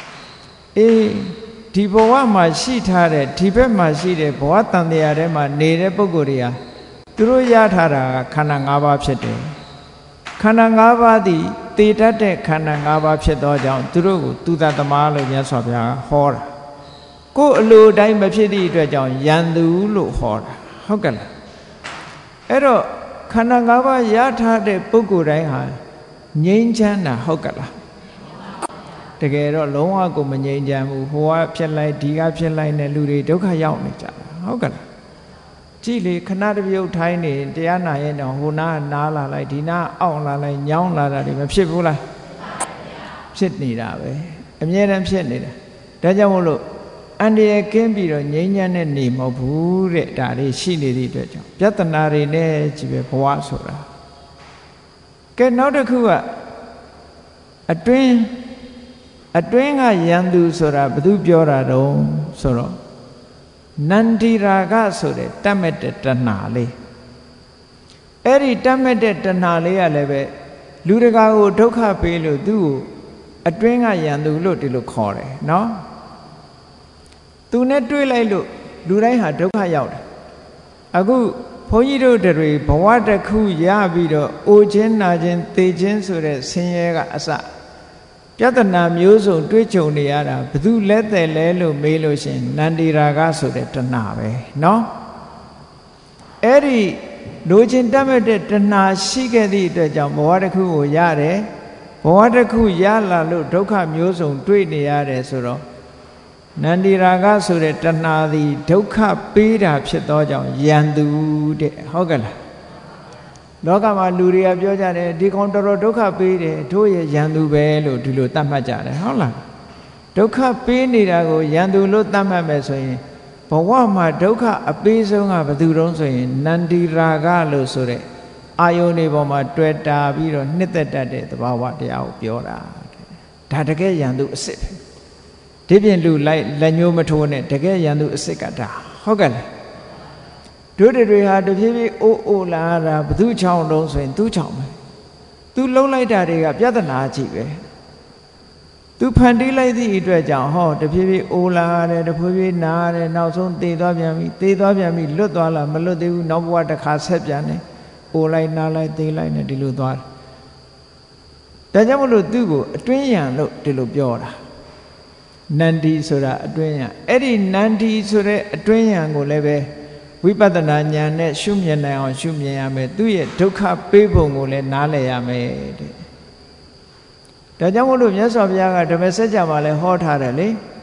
ဒီဘဝမှာရှိထားတဲ့ဒီဘက်မှာရှိတဲ့ဘဝတန်တရားထဲမှာနေတဲ့ပုဂ္ဂိုလ်တွေဟာသူတို့ရထားတာခန္ဓာ၅ပါးဖြစ်တယ်ခန္ဓာ၅ပါးသည်တည်တတ်တဲ့ခန္ဓာ၅ပါးဖြစ်သောကြောင့်သူတို့ကိုသူတသမားလို့မြတ်စွာဘုရားဟောတာကိုယ်အလိုတိုင်းမဖြစ်သည့်အတွက်ကြောင့်ယန္တုလို့ဟောတာဟုတ်ကဲ့လားအဲ့တော့ခန္ဓာ၅ပါးရထားတဲ့ပုဂ္ဂိုလ်တိုင်းဟာငြိမ်းချမ်းတာဟုတ်ကဲ့လားတကယ်တော့လုံးဝကိုမငြိမ်းချမ်းဘူးဟိုကဖြစ်လိုက်ဒီကဖြစ်လိုက်နဲ့လူတွေဒုက္ခရောက်နေကြတာဟုတ်ကဲ့လားကြည့်လေခဏတပြုတ်ထိုင်းနေတရားနာရင်တော့ဟိုနားနားလာလိုက်ဒီနားအောင့်လာလိုက်ညောင်းလာတာတွေမဖြစ်ဘူးလားဖြစ်နေတာပဲအမြဲတမ်းဖြစ်နေတာဒါကြောင့်မို့လို့အန္တရာယ်ကင်းပြီးတော့ငြိမ်းချမ်းတဲ့နေမဟုတ်ဘူးတဲ့ဒါလေးရှိနေသည့်အတွက်ကြောင့်ပြဿနာတွေနဲ့ကြီးပဲဘဝဆိုတာကဲနောက်တစ်ခုကအတွင်းကယန္တုဆိုတာဘယ်သူပြောတာတုံးဆိုတော့နန္ဒီရာဂဆိုတဲ့တတ်မဲ့တဲ့တဏှာလေးအဲ့ဒီတတ်မဲ့တဲ့တဏှာလေးကလည်းပဲလူတကာကိုဒုက္ခပေးလို့သူ့ကိုအတွင်းကယန္တုလို့ဒီလိုခေါ်တယ်နော်သူနဲ့တွေ့လိုက်လို့လူတိုင်းဟာဒုက္ခရောက်တယ်အခုဘုန်းကြီးတို့တွေဘဝတစ်ခုရပြီးတော့အိုခြင်းနာခြင်းသေခြင်းဆိုတဲ့ဆင်းရဲကအစပြဿနာမျိုးစုံတွေ့ကြုံနေရတာဘယ်သူလဲတဲ့လဲလို့မေးလို့ရှိရင်နန္ဒီရာဂဆိုတဲ့တဏှာပဲเนาะအဲ့ဒီလိုချင်တတ်မဲ့တဲ့တဏှာရှိခဲ့သည့်အတွက်ကြောင့်ဘဝတစ်ခုကိုရတယ်ဘဝတစ်ခုရလာလို့ဒုက္ခမျိုးစုံတွေ့နေရတယ်ဆိုတော့နန္ဒီရာဂဆိုတဲ့တဏှာသည်ဒုက္ခပေးတာဖြစ်သောကြောင့်ယန္တုတဲ့ဟုတ်ကဲ့လားလောကမှာလူတွေကပြောကြတယ်ဒီကောင်တော်တော်ဒုက္ခပေးတယ်တို့ရဲ့ယန္တုပဲလို့ဒီလိုသတ်မှတ်ကြတယ်ဟုတ်လားဒုက္ခပေးနေတာကိုယန္တုလို့သတ်မှတ်မယ်ဆိုရင်ဘဝမှာဒုက္ခအပေးဆုံးကဘယ်သူတုံးဆိုရင်နန္ဒီရာဂလို့ဆိုတဲ့အာယုန်တွေပေါ်မှာတွေ့တာပြီးတော့နှစ်သက်တတ်တဲ့သဘာဝတရားကိုပြောတာဒါတကယ်ယန္တုအစစ်ပဲဒီပြင်လူလိုက်လက်ညှိုးမထိုးနဲ့တကယ်ယန္တုအစစ်ကဒါဟုတ်ကဲ့လားတို့တွေဟာတဖြည်းဖြည်းအိုးလာတာဘသူချောင်းတုံးဆိုရင်သူ့ချောင်းပဲသူလှုပ်လိုက်တာတွေကပြဿနာကြီးပဲသူဖန်တီးလိုက်သည့်အတွက်ကြောင့်ဟောတဖြည်းဖြည်းအိုးလာတယ်တဖြည်းဖြည်းနားတယ်နောက်ဆုံးသေသွားပြန်ပြီလွတ်သွားလားမလွတ်သေးဘူးနောက်ဘဝတစ်ခါဆက်ပြန်တယ်အိုးလိုက်နားလိုက်သေလိုက်နဲ့ဒီလိုသွားတယ်ဒါကြောင့်မလို့သူ့ကိုအတွင်းယံလို့ဒီလိုပြောတာနန္ဒီဆိုတာအတွင်းယံအဲ့ဒီနန္ဒီဆိုတဲ့အတွင်းယံကိုလည်းပဲဝိပဿနာဉာဏ်နဲ့ရှုမြင်နိုင်အောင်ရှုမြင်ရမယ်သူ့ရဲ့ဒုက္ခပေးပုံကိုလည်းနားလည်ရမယ်တဲ့ဒါကြောင့်မို့လို့မြတ်စွာဘုရားကဓမ္မစကြာမှာလည်းဟောထားတယ်လေ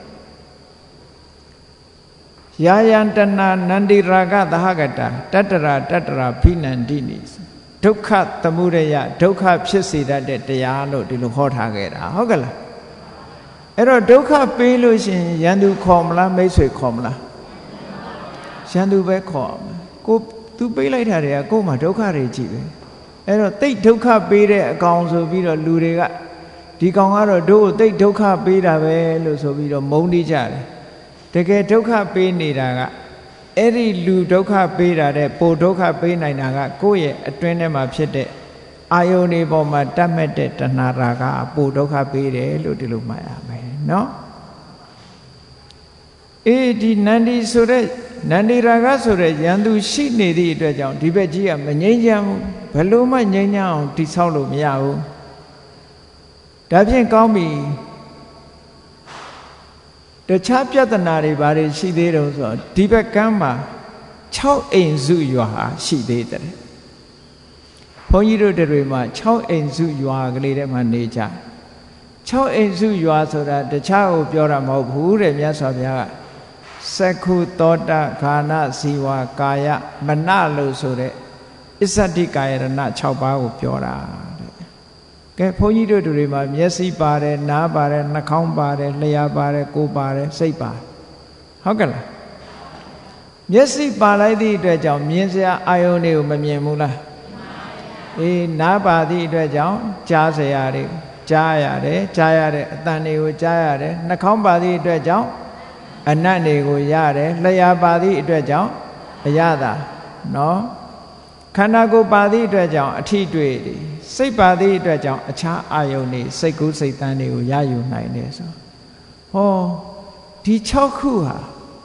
ယာယံတဏနန္ဒီရာဂသဟကတာတတ္တရာဖိနန္တိနိဒုက္ခသမုဒယဒုက္ခဖြစ်စေတတ်တဲ့တရားလို့ဒီလိုဟောထားခဲ့တာဟုတ်ကဲ့လားအဲ့တော့ဒုက္ခပေးလို့ရှိရင်ယန္တုခေါ်မလားမိတ်ဆွေခေါ်မလားယန္တုပဲခေါ်ကိုသူပေးလိုက်တာတွေကကိုယ်မှာဒုက္ခတွေကြီးပဲအဲ့တော့တိတ်ဒုက္ခပေးတဲ့အကောင်ဆိုပြီးတော့လူတွေကဒီကောင်ကတော့တို့ကိုတိတ်ဒုက္ခပေးတာပဲလို့ဆိုပြီးတော့မုန်းတိကြတယ်တကယ်ဒုက္ခပေးနေတာကအဲ့ဒီလူဒုက္ခပေးတာတဲ့ပိုဒုက္ခပေးနိုင်တာကကိုယ့်ရဲ့အတွင်းထဲမှာဖြစ်တဲ့အာယုန်တွေပေါ်မှာတတ်မဲ့တဲ့တဏှာရာကပိုဒုက္ခပေးတယ်လို့ဒီလိုမှတ်ရမယ်နော်ဒီနန္ဒီဆိုတဲ့နန္ဒီရာဂဆိုတဲ့ယန္တုရှိနေသည့်အတွက်ကြောင့်ဒီဘက်ကြီးကမငြိမ်းချမ်းဘူးဘယ်လိုမှငြိမ်းချမ်းအောင်တိဆောက်လို့မရဘူးဒါဖြင့်ကောင်းပြီတခြားပြဿနာတွေဘာတွေရှိသေးတုံးဆိုတော့ဒီဘက်ကမ်းမှာ6အိမ်စုရွာရှိသေးတယ်ဘုန်းကြီးတို့တွေမှာ6အိမ်စုရွာကလေးထဲမှာနေကြ6အိမ်စုရွာဆိုတာတခြားကိုပြောတာမဟုတ်ဘူးတဲ့မြတ်စွာဘုရားကစက္ခုသောတခာနဇီဝကာယမနလို့ဆိုတဲ့အစ္ဆတိကာယရဏ6ပါးကိုပြောတာတဲ့ကဲဘုန်းကြီးတို့တွေမှာမျက်စိပါတယ်နားပါတယ်နှာခေါင်းပါတယ်လျှာပါတယ်ကိုယ်ပါတယ်စိတ်ပါတယ်ဟုတ်ကဲ့လားမျက်စိပါလိုက်သည့်အတွက်ကြောင့်မြင်စရာအာယုန်တွေကိုမမြင်ဘူးလားနားပါသည့်အတွက်ကြောင့်ကြားစရာတွေကြားရတယ်ကြားရတဲ့အသံတွေကိုကြားရတယ်နှာခေါင်းပါသည့်အတွက်ကြောင့်အနတ်တွေကိုရတယ်လျှာပါသည့်အတွက်ကြောင့်အရသာနော်ခန္ဓာကိုယ်ပါသည့်အတွက်ကြောင့်အထီးတွေ့တွေစိတ်ပါသည့်အတွက်ကြောင့်အခြားအာယုန်တွေစိတ်ကူးစိတ်တန်းတွေကိုရယူနိုင်တယ်ဆိုဟောဒီ6ခုဟာ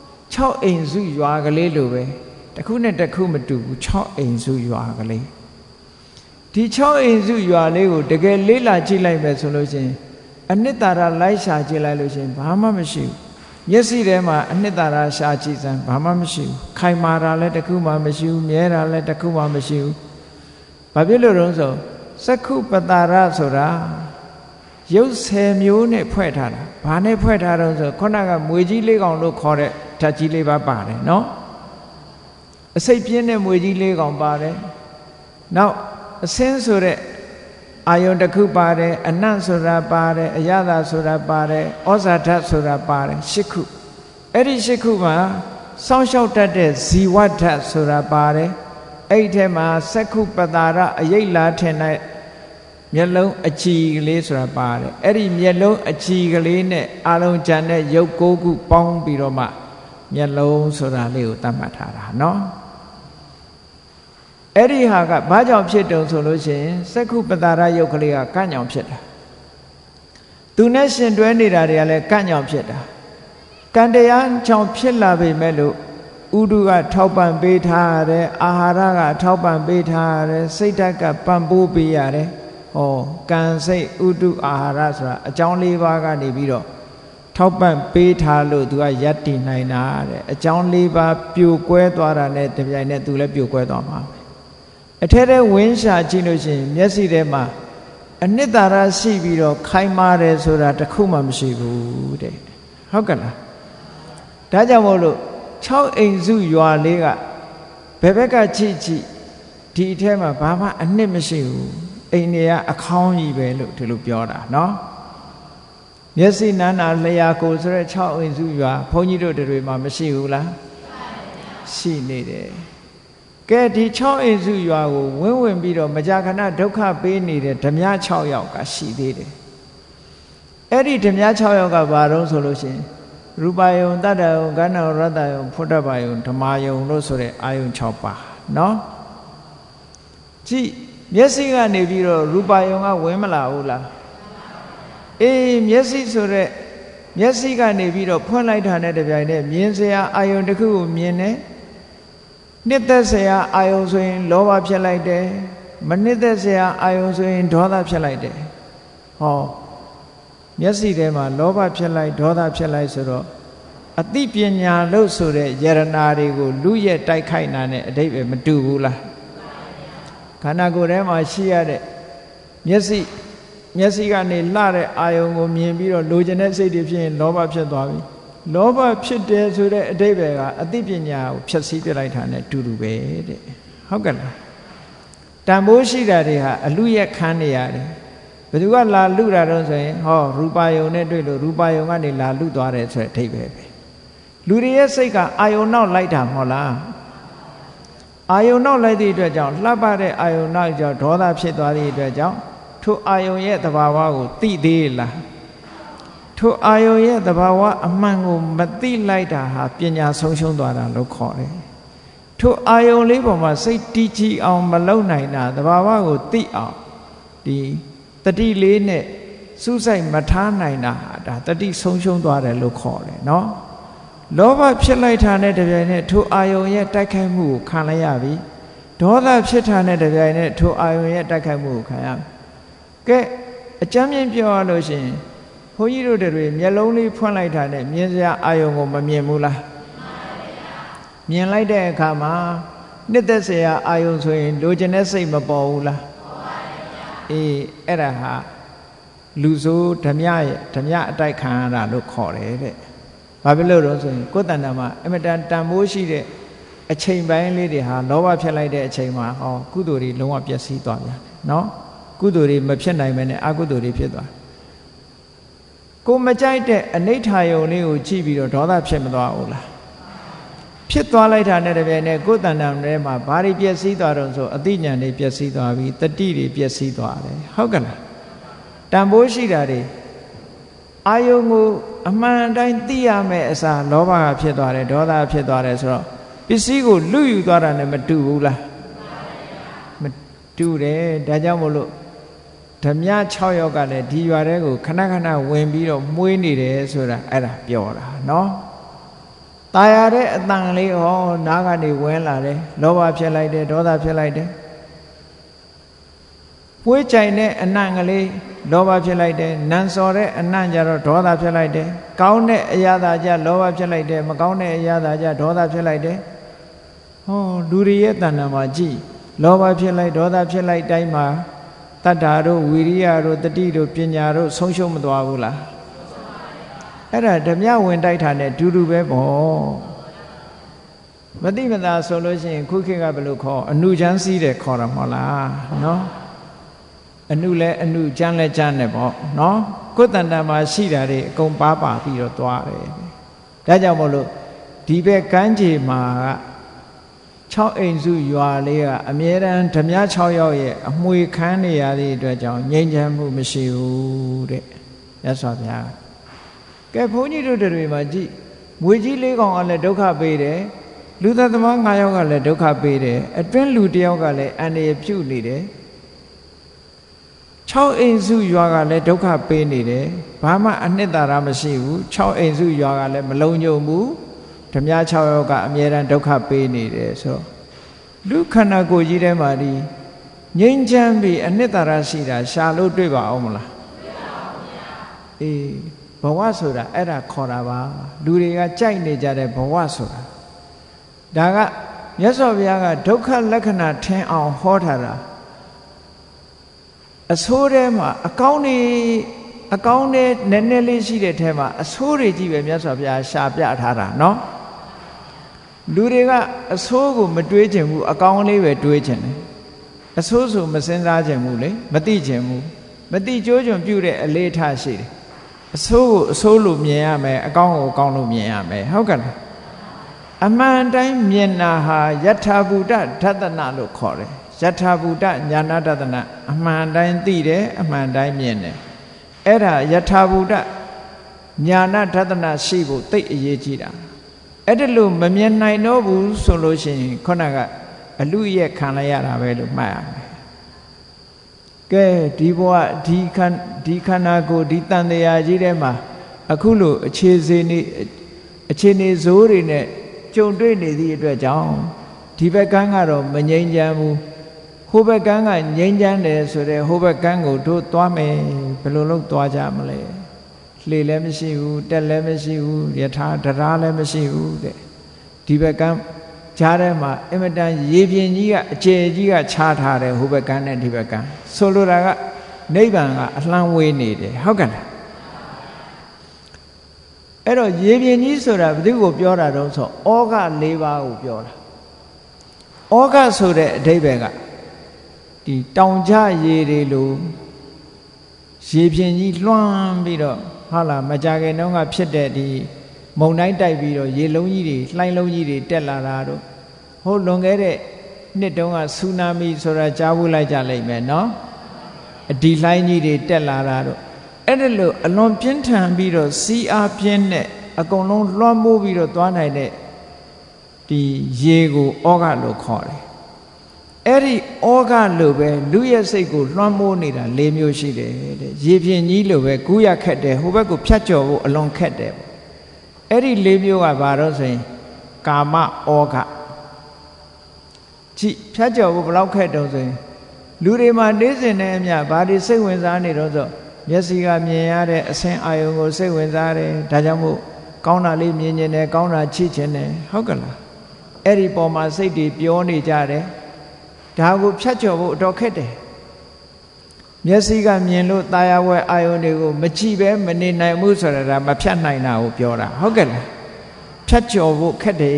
6အိမ်စုရွာကလေးလိုပဲတစ်ခုနဲ့တစ်ခုမတူဘူး6အိမ်စုရွာကလေးဒီ6အိမ်စုရွာလေးကိုတကယ်လေးလာကြည့်လိုက်မယ်ဆိုလို့ရှိရင်အနှစ်သာရလိုက်ရှာကြည့်လိုက်လို့ရှိရင်ဘာမှမရှိဘူးမျက်စိထဲမှာအနှစ်သာရရှာကြည့်စမ်းဘာမှမရှိဘူးခိုင်မာတာလည်းတစ်ခုမှမရှိဘူးမြဲတာလည်းတစ်ခုမှမရှိဘူးဘာဖြစ်လို့လဲဆိုစက္ခုပတာရဆိုတာရုပ်10မျိုးနဲ့ဖွဲ့ထားတာဘာနဲ့ဖွဲ့ထားတော့ဆိုခုနကမွေကြီးလေးကောင်လို့ခေါ်တဲ့ဓာတ်ကြီးလေးပါပါတယ်နော်အစိတ်ပြင်းတဲ့မွေကြီးလေးကောင်ပါတယ်နောက်အစင်းဆိုတဲ့အာယုန်တစ်ခုပါတယ်အနတ်ဆိုတာပါတယ်အရသာဆိုတာပါတယ်ဩဇာဓာတ်ဆိုတာပါတယ်8ခုအဲ့ဒီ8ခုမှာစောင့်ရှောက်တတ်တဲ့ဇီဝဓာတ်ဆိုတာပါတယ်အဲ့ဒီထဲမှာစက္ခုပတာရအယိတ်လားထင်တဲ့မျက်လုံးအကြည်ကလေးဆိုတာပါတယ်အဲ့ဒီမျက်လုံးအကြည်ကလေးနဲ့အာလုံးကြံတဲ့ရုပ်9ခုပေါင်းပြီးတော့မှမျက်လုံးဆိုတာလေးကိုသတ်မှတ်ထားတာနော်အဲ့ဒီဟာကဘာကြောင့်ဖြစ်တုံဆိုလို့ရှိရင်စက္ခုပတာရယုတ်ကလေးကကန့်ညောင်ဖြစ်တာသူနဲ့ရှင်တွဲနေတာတွေကလည်းကန့်ညောင်ဖြစ်တာကံတရားကြောင့်ဖြစ်လာပေမဲ့လို့ဥဒုကထောက်ပံ့ပေးထားရတယ်အာဟာရကထောက်ပံ့ပေးထားရတယ်စိတ်ဓာတ်ကပံ့ပိုးပေးရတယ်ဟောကံစိတ်ဥဒုအာဟာရဆိုတာအကြောင်း၄ပါးကနေပြီးတော့ထောက်ပံ့ပေးထားလို့သူကယက်တည်နိုင်တာတဲ့အကြောင်း၄ပါးပြိုကွဲသွားတာနဲ့တပြိုင်နက်သူလည်းပြိုကွဲသွားမှာအထဲထဲဝင်းရှာကြည့်လို့ရှိရင်မျက်စိထဲမှာအနှစ်သာရရှိပြီးတော့ခိုင်မာတယ်ဆိုတာတခုမှမရှိဘူးတဲ့ဟုတ်ကဲ့လားဒါကြောင့်မို့လို့6အိမ်စုရွာလေးကဘယ်ဘက်ကကြည့်ကြည့်ဒီအထဲမှာဘာမှအနှစ်မရှိဘူးအိမ်တွေကအခေါင်းကြီးပဲလို့ဒီလိုပြောတာနော်မျက်စိနာနာလျှာကိုယ်ဆိုတဲ့6အိမ်စုရွာဘုန်းကြီးတို့တွေမှာမရှိဘူးလားရှိနေတယ်ကဲဒီ6အိမ်စုရွာကိုဝင်ပြီးတော့မကြာခဏဒုက္ခပေးနေတဲ့ဓမြ6ယောက်ကရှိသေးတယ်အဲ့ဒီဓမြ6ယောက်ကဘာတော့ဆိုလို့ရှိရင်ရူပယုံတတ္တယုံကန္နယုံရတ္တယုံဖုဒ္ဓဘာယုံဓမ္မယုံလို့ဆိုတဲ့အာယုံ6ပါးနော်ကြည့်မျက်စိကနေပြီးတော့ရူပယုံကဝင်မလာဘူးလားမျက်စိဆိုတဲ့မျက်စိကနေပြီးတော့ဖွင့်လိုက်တာနဲ့တပြိုင်တည်းမြင်စရာအာယုံတစ်ခုကိုမြင်တယ်နှစ်သက်စရာအာယုံဆိုရင်လောဘဖြစ်လိုက်တယ်မနှစ်သက်စရာအာယုံဆိုရင်ဒေါသဖြစ်လိုက်တယ်ဟောမျက်စိထဲမှာလောဘဖြစ်လိုက်ဒေါသဖြစ်လိုက်ဆိုတော့အသိပညာလို့ဆိုတဲ့ယရနာတွေကိုလူရဲ့တိုက်ခိုက်တာနဲ့အတိတ်ပဲမတူဘူးလားခန္ဓာကိုယ်ထဲမှာရှိရတဲ့မျက်စိကနေလှတဲ့အာယုံကိုမြင်ပြီးတော့လိုချင်တဲ့စိတ်တွေဖြစ်ရင်လောဘဖြစ်သွားပြီလောဘဖြစ်တယ်ဆိုတဲ့အတိတ်ပဲကအသိပညာကိုဖြည့်ဆည်းပြလိုက်တာနဲ့တူတူပဲတဲ့ဟုတ်ကဲ့လားတန်ဖိုးရှိတာတွေဟာအလူရဲ့ခန်းနေရတယ်ဘယ်သူကလာလူတာတော့ဆိုရင်ဟောရူပယုံနဲ့တွေ့လို့ရူပယုံကနေလာလူသွားတယ်ဆိုတဲ့အတိတ်ပဲလူတွေရဲ့စိတ်ကအာယုံနောက်လိုက်တာမဟုတ်လားအာယုံနောက်လိုက်သည့်အတွက်ကြောင့်လှပတဲ့အာယုံနောက်ကြောင့်ဒေါသဖြစ်သွားသည့်အတွက်ကြောင့်ထိုအာယုံရဲ့သဘာဝကိုသိသေးလားထိုအာယုံရဲ့သဘာဝအမှန်ကိုမသိလိုက်တာဟာပညာဆုံးရှုံးသွားတာလို့ခေါ်တယ်ထိုအာယုံလေးပေါ်မှာစိတ်တည်ကြည်အောင်မလုပ်နိုင်တာသဘာဝကိုသိအောင်ဒီတတိလေးနဲ့စူးစိုက်မထားနိုင်တာဒါတတိဆုံးရှုံးသွားတယ်လို့ခေါ်တယ်နော်လောဘဖြစ်လိုက်တာနဲ့တပြိုင်နက်ထိုအာယုံရဲ့တိုက်ခိုက်မှုကိုခံလိုက်ရပြီဒေါသဖြစ်တာနဲ့တပြိုင်နက်ထိုအာယုံရဲ့တိုက်ခိုက်မှုကိုခံရပြီကဲအကျမ်းမြင့်ပြောရလို့ရှိရင်ဘုန်းကြီးတို့တွေမျက်လုံးလေးဖွင့်လိုက်တာနဲ့မြင်စရာအာယုံကိုမမြင်ဘူးလားမြင်လိုက်တဲ့အခါမှာနှစ်သက်စရာအာယုံဆိုရင်လိုချင်တဲ့စိတ်မပေါ်ဘူးလားအေးအဲ့ဒါဟာလူဆိုးဓမြရဲ့ဓမြအတိုက်ခံရတာလို့ခေါ်တယ်တဲ့ဘာဖြစ်လို့လဲဆိုရင်ကိုယ်တဏ္ဍာမှာအမတန်တန်ဖိုးရှိတဲ့အချိန်ပိုင်းလေးတွေဟာလောဘဖြစ်လိုက်တဲ့အချိန်မှာဟောကုသိုလ်တွေလုံးဝပျက်စီးသွားပြန်တယ်နော်ကုသိုလ်တွေမဖြစ်နိုင်မဲနဲ့အကုသိုလ်တွေဖြစ်သွားကိုမကြိုက်တဲ့အနိဋ္ဌာယုံလေးကိုကြည့်ပြီးတော့ဒေါသဖြစ်မသွားဘူးလားဖြစ်သွားလိုက်တာနဲ့တပြိုင်နက်ကိုယ်တဏ္ဍာထဲမှာဘာတွေပျက်စီးသွားတော့ဆိုအသိဉာဏ်တွေပျက်စီးသွားပြီတတိတွေပျက်စီးသွားတယ်ဟုတ်ကလားတန်ဖိုးရှိတာတွေအာယုံကိုအမှန်တိုင်းသိရမယ်အစားလောဘကဖြစ်သွားတယ်ဒေါသဖြစ်သွားတယ်ဆိုတော့ပစ္စည်းကိုလူယူသွားတာနဲ့မတူဘူးလားမတူတယ်ဒါကြောင့်မို့လို့ဓမြ6ယောက်ကလည်းဒီရွာထဲကိုခဏခဏဝင်ပြီးတော့မွေးနေတယ်ဆိုတာအဲ့ဒါပြောတာနော်ตายရတဲ့အတန်လေးဟောနားကနေဝင်လာတယ်လောဘဖြစ်လိုက်တယ်ဒေါသဖြစ်လိုက်တယ်ပွေးကြိုင်တဲ့အနံ့ကလေးလောဘဖြစ်လိုက်တယ်နန်စော်တဲ့အနံ့ကြတော့ဒေါသဖြစ်လိုက်တယ်ကောင်းတဲ့အရာသာကြလောဘဖြစ်လိုက်တယ်မကောင်းတဲ့အရာသာကြဒေါသဖြစ်လိုက်တယ်ဟောလူတွေရဲ့တဏ္ဍာမှာကြည့်လောဘဖြစ်လိုက်ဒေါသဖြစ်လိုက်တိုင်းမှာတတ္တာတို့ဝီရိယတို့တတိတို့ပညာတို့ဆုံးရှုံးမသွားဘူးလားအဲ့ဒါဓမြဝင်တိုက်တာနဲ့ဒူဒူပဲပေါ့မတိမသာဆိုလို့ရှိရင်ခုခေတ်ကဘယ်လိုခေါ်အနုချမ်းစည်းတယ်ခေါ်တာမဟုတ်လားနော်အနုလဲအနုချမ်းလဲချမ်းတယ်ပေါ့နော်ကိုယ်တဏ္ဍာမှာရှိတာတွေအကုန်ပါပြီးတော့သွားတယ်ဒါကြောင့်မို့လို့ဒီဘက်ကမ်းခြေမှာက6အိမ်စုရွာလေးကအမြဲတမ်းဓမြ6ယောက်ရဲ့အမွေခံနေရတဲ့အတွက်ကြောင့်ငြိမ်းချမ်းမှုမရှိဘူးတဲ့မြတ်စွာဘုရားကဲဘုန်းကြီးတို့တွေမှာကြည့်ငွေကြီး၄ကောင်ကလည်းဒုက္ခပေးတယ်လူသက်သမား9ယောက်ကလည်းဒုက္ခပေးတယ်အတွင်းလူ1ယောက်ကလည်းအန္တရာယ်ပြုနေတယ်6အိမ်စုရွာကလည်းဒုက္ခပေးနေတယ်ဘာမှအနှစ်သာရမရှိဘူး6အိမ်စုရွာကလည်းမလုံခြုံဘူးဓမြ6ယောက်ကအမြဲတမ်းဒုက္ခပေးနေတယ်ဆိုတော့လူခန္ဓာကိုယ်ကြီးထဲမှာဒီငြိမ်းချမ်းပြီးအနှစ်သာရရှိတာရှာလို့တွေ့ပါအောင်မလားတွေ့ပါဘူးဗျာအေးဘဝဆိုတာအဲ့ဒါခေါ်တာပါလူတွေကကြိုက်နေကြတဲ့ဘဝဆိုတာဒါကမြတ်စွာဘုရားကဒုက္ခလက္ခဏာထင်အောင်ဟောထားတာအဆိုးထဲမှာအကောင်းနဲ့နည်းနည်းလေးရှိတဲ့ထဲမှာအဆိုးတွေကြီးပဲမြတ်စွာဘုရားရှာပြထားတာနော်လူတွေကအဆိုးကိုမတွေးချင်ဘူးအကောင်းလေးပဲတွေးချင်တယ်အဆိုးဆိုမစဉ်းစားချင်ဘူးလေမသိချင်ဘူးမသိကြိုးကြုံပြုတဲ့အလေးထားရှိတယ်အဆိုးကိုအဆိုးလို့မြင်ရမယ်အကောင်းကိုအကောင်းလို့မြင်ရမယ်ဟုတ်ကဲ့လားအမှန်တိုင်းမြင်တာဟာယထာဘူတဒသနလို့ခေါ်တယ်ယထာဘူတညာနာဒသနအမှန်တိုင်းသိတယ်အမှန်တိုင်းမြင်တယ်အဲ့ဒါယထာဘူတညာနာဒသနရှိဖို့သိအရေးကြီးတာအဲ့ဒါလို့မမြင်နိုင်တော့ဘူးဆိုလို့ရှိရင်ခုနကအလူရဲ့ခံလိုက်ရတာပဲလို့မှတ်ရမယ်ကဲဒီဘဝဒီခန္ဓာကိုယ်ဒီတန်တရားကြီးထဲမှာအခုလို့အခြေအနေဇိုးတွေနဲ့ကြုံတွေ့နေသည့်အတွက်ကြောင့်ဒီဘက်ကန်းကတော့မငြိမ်းချမ်းဘူးဟိုဘက်ကန်းကငြိမ်းချမ်းတယ်ဆိုတဲ့ဟိုဘက်ကန်းကိုတို့သွားမယ်ဘယ်လိုလုပ်သွားကြမလဲလှေလည်းမရှိဘူးတက်လည်းမရှိဘူးယထာတရားလည်းမရှိဘူးတဲ့ဒီဘက်ကန်းကြားထဲမှာအင်မတန်ရေပြင်ကြီးကအကျယ်ကြီးကခြားထားတယ်ဟိုဘက်ကန်းနဲ့ဒီဘက်ကန်းဆိုလိုတာကနိဗ္ဗာန်ကအလှမ်းဝေးနေတယ်ဟုတ်ကဲ့လားအဲ့တော့ရေပြင်ကြီးဆိုတာဘယ်သူကိုပြောတာတုံးဆိုဩဃ၄ပါးကိုပြောတာဩဃဆိုတဲ့အဓိပ္ပာယ်ကဒီတောင်ကျရေတွေလိုရေပြင်ကြီးလွှမ်းပြီးတော့ဟာလာမကြခင်တုန်းကဖြစ်တဲ့ဒီမုန်တိုင်းတိုက်ပြီးတော့ရေလုံးကြီးတွေလှိုင်းလုံးကြီးတွေတက်လာတာတို့ဟိုလွန်ခဲ့တဲ့နှစ်တုန်းကဆူနာမီဆိုတာကြားဘူးလိုက်ကြလိမ့်မယ်နော်အဒီလှိုင်းကြီးတွေတက်လာတာတို့အဲ့ဒါလို့အလွန်ပြင်းထန်ပြီးတော့စီးအားပြင်းတဲ့အကုန်လုံးလွှမ်းမိုးပြီးတော့သွားနိုင်တဲ့ဒီရေကိုဩဃလို့ခေါ်တယ်အဲ့ဒီဩဃလို့ပဲလူရဲ့စိတ်ကိုလွှမ်းမိုးနေတာ၄မျိုးရှိတယ်တဲ့ရေပြင်းကြီးလို့ပဲကူးရခက်တယ်ဟိုဘက်ကိုဖြတ်ကျော်ဖို့အလွန်ခက်တယ်ပေါ့အဲ့ဒီ၄မျိုးကဘာတော့ဆိုရင်ကာမဩဃကြည့်ဖြတ်ကျော်ဖို့ဘယ်လောက်ခက်တုံးဆိုရင်လူတွေမှာနေစဉ်နဲ့အမျှဘာတွေစိတ်ဝင်စားနေတော့ဆိုမျက်စိကမြင်ရတဲ့အဆင်းအာယုံကိုစိတ်ဝင်စားတယ်ဒါကြောင့်မို့ကောင်းတာလေးမြင်ကျင်တယ်ကောင်းတာချစ်ကျင်တယ်ဟုတ်ကလားအဲ့ဒီပေါ်မှာစိတ်တွေပြောနေကြတယ်ဒါကိုဖြတ်ကျော်ဖို့အတော်ခက်တယ်မျက်စိကမြင်လို့ตาရဝဲအာယုံတွေကိုမကြည့်ပဲမနေနိုင်ဘူးဆိုတာဒါမဖြတ်နိုင်တာကိုပြောတာဟုတ်ကဲ့လားဖြတ်ကျော်ဖို့ခက်တယ်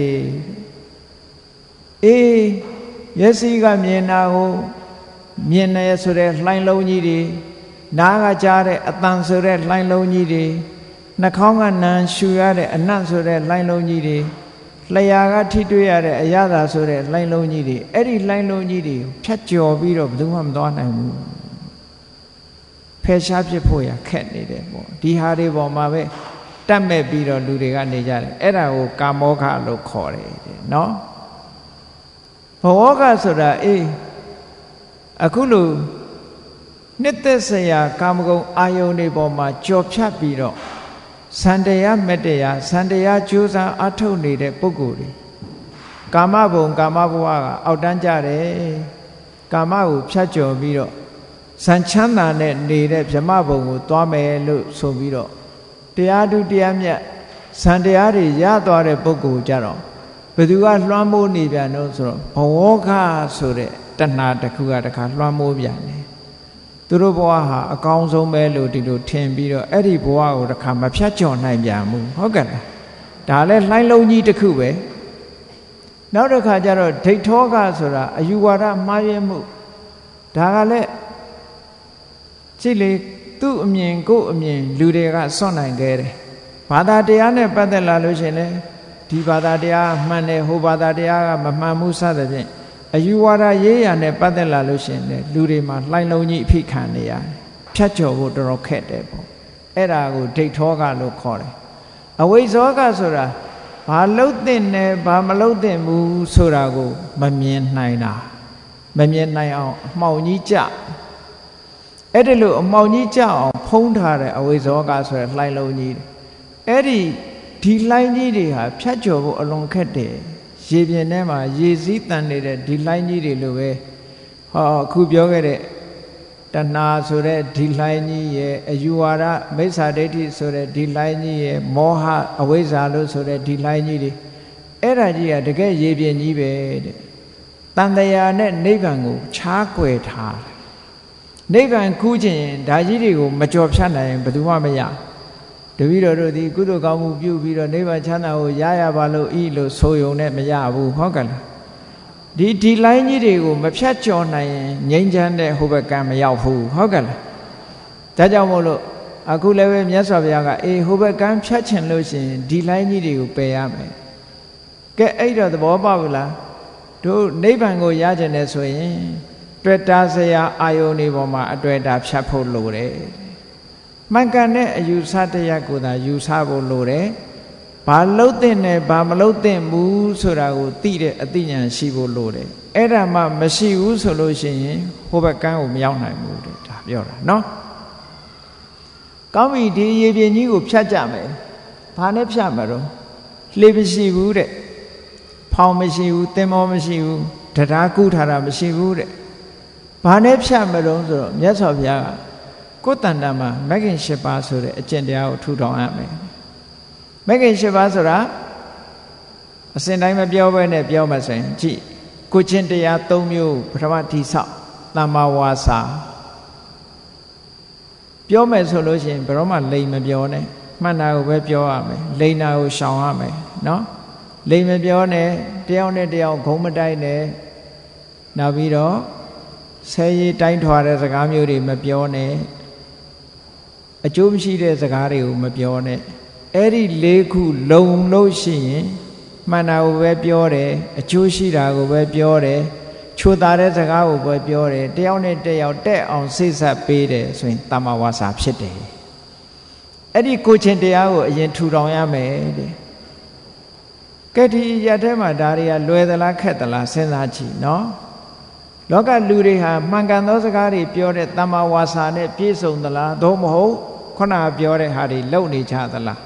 အေးမျက်စိကမြင်တာကိုမြင်နေဆိုတဲ့လှိုင်းလုံးကြီးတွေနားကကြားတဲ့အတန်ဆိုတဲ့လှိုင်းလုံးကြီးတွေနှာခေါင်းကနံရှူရတဲ့အနံ့ဆိုတဲ့လှိုင်းလုံးကြီးတွေလျှာကထိတွေ့ရတဲ့အရသာဆိုတဲ့လှိုင်းလုံးကြီးတွေအဲ့ဒီလှိုင်းလုံးကြီးတွေဖြတ်ကျော်ပြီးတော့ဘယ်သူမှမသွားနိုင်ဘူးဖယ်ရှားဖြစ်ဖို့ရခက်နေတယ်ပေါ့ဒီဟာတွေပေါ်မှာပဲတတ်မဲ့ပြီးတော့လူတွေကနေကြတယ်အဲ့ဒါကိုကာမောဃလို့ခေါ်တယ်နော်ဘဝကဆိုတာအေးအခုလိုနှစ်သက်စရာကာမဂုဏ်အာယုန်တွေပေါ်မှာကြော်ဖြတ်ပြီးတော့စံတရားမတရားစံတရားကြိုးစားအထုတ်နေတဲ့ပုဂ္ဂိုလ်တွေကာမဘုံကာမဘဝကအောက်တန်းကြတယ်ကာမကိုဖြတ်ကျော်ပြီးတော့စံချမ်းသာနဲ့နေတဲ့ဗြဟ္မဘုံကိုသွားမယ်လို့ဆိုပြီးတော့တရားဓုတရားမြတ်စံတရားတွေရသွားတဲ့ပုဂ္ဂိုလ်ကြတော့ဘယ်သူကလွှမ်းမိုးနေပြန်တော့ဆိုတော့ဘဝကဆိုတဲ့တဏှာတစ်ခုကတခါလွှမ်းမိုးပြန်တယ်သူတို့ဘဝဟာအကောင်းဆုံးပဲလို့ဒီလိုထင်ပြီးတော့အဲ့ဒီဘဝကိုတခါမဖြတ်ကျော်နိုင်ပြန်ဘူးဟုတ်ကဲ့လားဒါလည်းလှိုင်းလုံးကြီးတစ်ခုပဲနောက်တစ်ခါကျတော့ဒိဋ္ဌောကဆိုတာအယူဝါဒမှားယွင်းမှုဒါကလည်းကြည့်လေသူ့အမြင်ကိုယ့်အမြင်လူတွေကစွန့်နိုင်ခဲ့တယ်ဘာသာတရားနဲ့ပတ်သက်လာလို့ရှင်လေဒီဘာသာတရားမှန်တယ်ဟိုဘာသာတရားကမမှန်ဘူးစသဖြင့်အယူဝါဒရေးရနဲ့ပတ်သက်လာလို့ရှင်လေလူတွေမှာလှိုင်းလုံးကြီးအဖိခံနေရတယ်ဖြတ်ကျော်ဖို့တော်တော်ခက်တယ်ပေါ့အဲ့ဒါကိုဒိဋ္ဌောကလို့ခေါ်တယ်အဝိဇ္ဇောကဆိုတာဘာလှုပ်တဲ့နဲ့ဘာမလှုပ်တဲ့ဘူးဆိုတာကိုမမြင်နိုင်တာမမြင်နိုင်အောင်အမှောင်ကြီးကြအဲ့ဒီလိုအမှောင်ကြီးကြအောင်ဖုံးထားတဲ့အဝိဇ္ဇောကဆိုတဲ့လှိုင်းလုံးကြီးအဲ့ဒီလှိုင်းကြီးတွေဟာဖြတ်ကျော်ဖို့အလွန်ခက်တယ်ရေပြင်ထဲမှာရေစည်းတန်နေတဲ့ဒီလှိုင်းကြီးတွေလိုပဲဟောအခုပြောခဲ့တဲ့တဏှာဆိုတဲ့ဒီလှိုင်းကြီးရဲ့အယူဝါဒမိစ္ဆာဒိဋ္ဌိဆိုတဲ့ဒီလှိုင်းကြီးရဲ့မောဟအဝိဇ္ဇာလို့ဆိုတဲ့ဒီလှိုင်းကြီးတွေအဲ့ဒါကြီးကတကယ်ရေပြင်ကြီးပဲတဲ့တန်တရားနဲ့နိဗ္ဗာန်ကိုခြားကွယ်ထားနိဗ္ဗာန်ကူးခြင်းဒါကြီးတွေကိုမကြော်ဖြတ်နိုင်ဘယ်သူမှမရတပည့်တော်တို့ဒီကုသိုလ်ကောင်းမှုပြုပြီးတော့နိဗ္ဗာန်ချမ်းသာကိုရရပါလို့ဤလို့ဆိုယုံနဲ့မရဘူးဟုတ်ကဲ့လားဒီလိုင်းကြီးတွေကိုမဖြတ်ကျော်နိုင်ရင်ငြိမ်းချမ်းတဲ့ဟိုဘက်ကံမရောက်ဘူးဟုတ်ကဲ့လားဒါကြောင့်မို့လို့အခုလည်းပဲမြတ်စွာဘုရားကအေးဟိုဘက်ကံဖြတ်ချင်လို့ရှိရင်ဒီလိုင်းကြီးတွေကိုပယ်ရမယ်ကဲအဲ့တော့သဘောပေါက်ဘူးလားတို့နိဗ္ဗာန်ကိုရကြတယ်ဆိုရင်တွေ့တာစရာအာယုန်တွေပေါ်မှာအတွေ့အတာဖြတ်ဖို့လိုတယ်မှန်ကန်တဲ့အယူဆတရားကိုသာယူဆဖို့လိုတယ်ဘာလှုပ်တဲ့နဲ့ဘာမလှုပ်တဲ့ဘူးဆိုတာကိုသိတဲ့အသိဉာဏ်ရှိဖို့လိုတယ်အဲ့ဒါမှမရှိဘူးဆိုလို့ရှိရင်ဟိုဘက်ကန်းကိုမရောက်နိုင်ဘူးတဲ့ဒါပြောတာနော်ကောင်းပြီဒီရေပြင်ကြီးကိုဖြတ်ကြမယ်ဘာနဲ့ဖြတ်မှာတော့လှေမရှိဘူးတဲ့ဖောင်မရှိဘူးသင်္ဘောမရှိဘူးတရားကူးထားတာမရှိဘူးတဲ့ဘာနဲ့ဖြတ်မှာတော့ဆိုတော့မြတ်စွာဘုရားကကိုယ်တန်တမှာမဂ္ဂင်၈ပါးဆိုတဲ့အကျင့်တရားကိုထူထောင်ရမယ်မဂ္ဂင်၈ပါးဆိုတာအစဉ်တိုင်းမပြောဘဲနဲ့ပြောမှဆိုရင်ကြည့်ကိုချင်းတရား၃မျိုးပထမတိဆောက်သမ္မာဝါစာပြောမယ်ဆိုလို့ရှိရင်ဘယ်တော့မှလိမ်မပြောနဲ့မှန်တာကိုပဲပြောရမယ်လိမ်တာကိုရှောင်ရမယ်နော်လိမ်မပြောနဲ့တယောက်နဲ့တယောက်ဂုံးမတိုက်နဲ့နောက်ပြီးတော့ဆဲရီတိုင်းထွာတဲ့စကားမျိုးတွေမပြောနဲ့အကျိုးမရှိတဲ့စကားတွေကိုမပြောနဲ့အဲ့ဒီ၄ခုလုံလို့ရှိရင်မှန်တာကိုပဲပြောတယ်အကျိုးရှိတာကိုပဲပြောတယ်ချိုသားတဲ့စကားကိုပဲပြောတယ်တယောက်နဲ့တယောက်တက်အောင်စိတ်ဆက်ပေးတယ်ဆိုရင်တမ္မာဝါစာဖြစ်တယ်အဲ့ဒီကိုချင်းတရားကိုအရင်ထူထောင်ရမယ်တဲ့ကဲဒီရထဲမှာဒါတွေကလွယ်သလားခက်သလားစဉ်းစားကြည့်နော်လောကလူတွေဟာမှန်ကန်သောစကားတွေပြောတဲ့တမ္မာဝါစာနဲ့ပြည့်စုံသလားသို့မဟုတ်ခုနပြောတဲ့ဟာတွေလုံနေကြသလား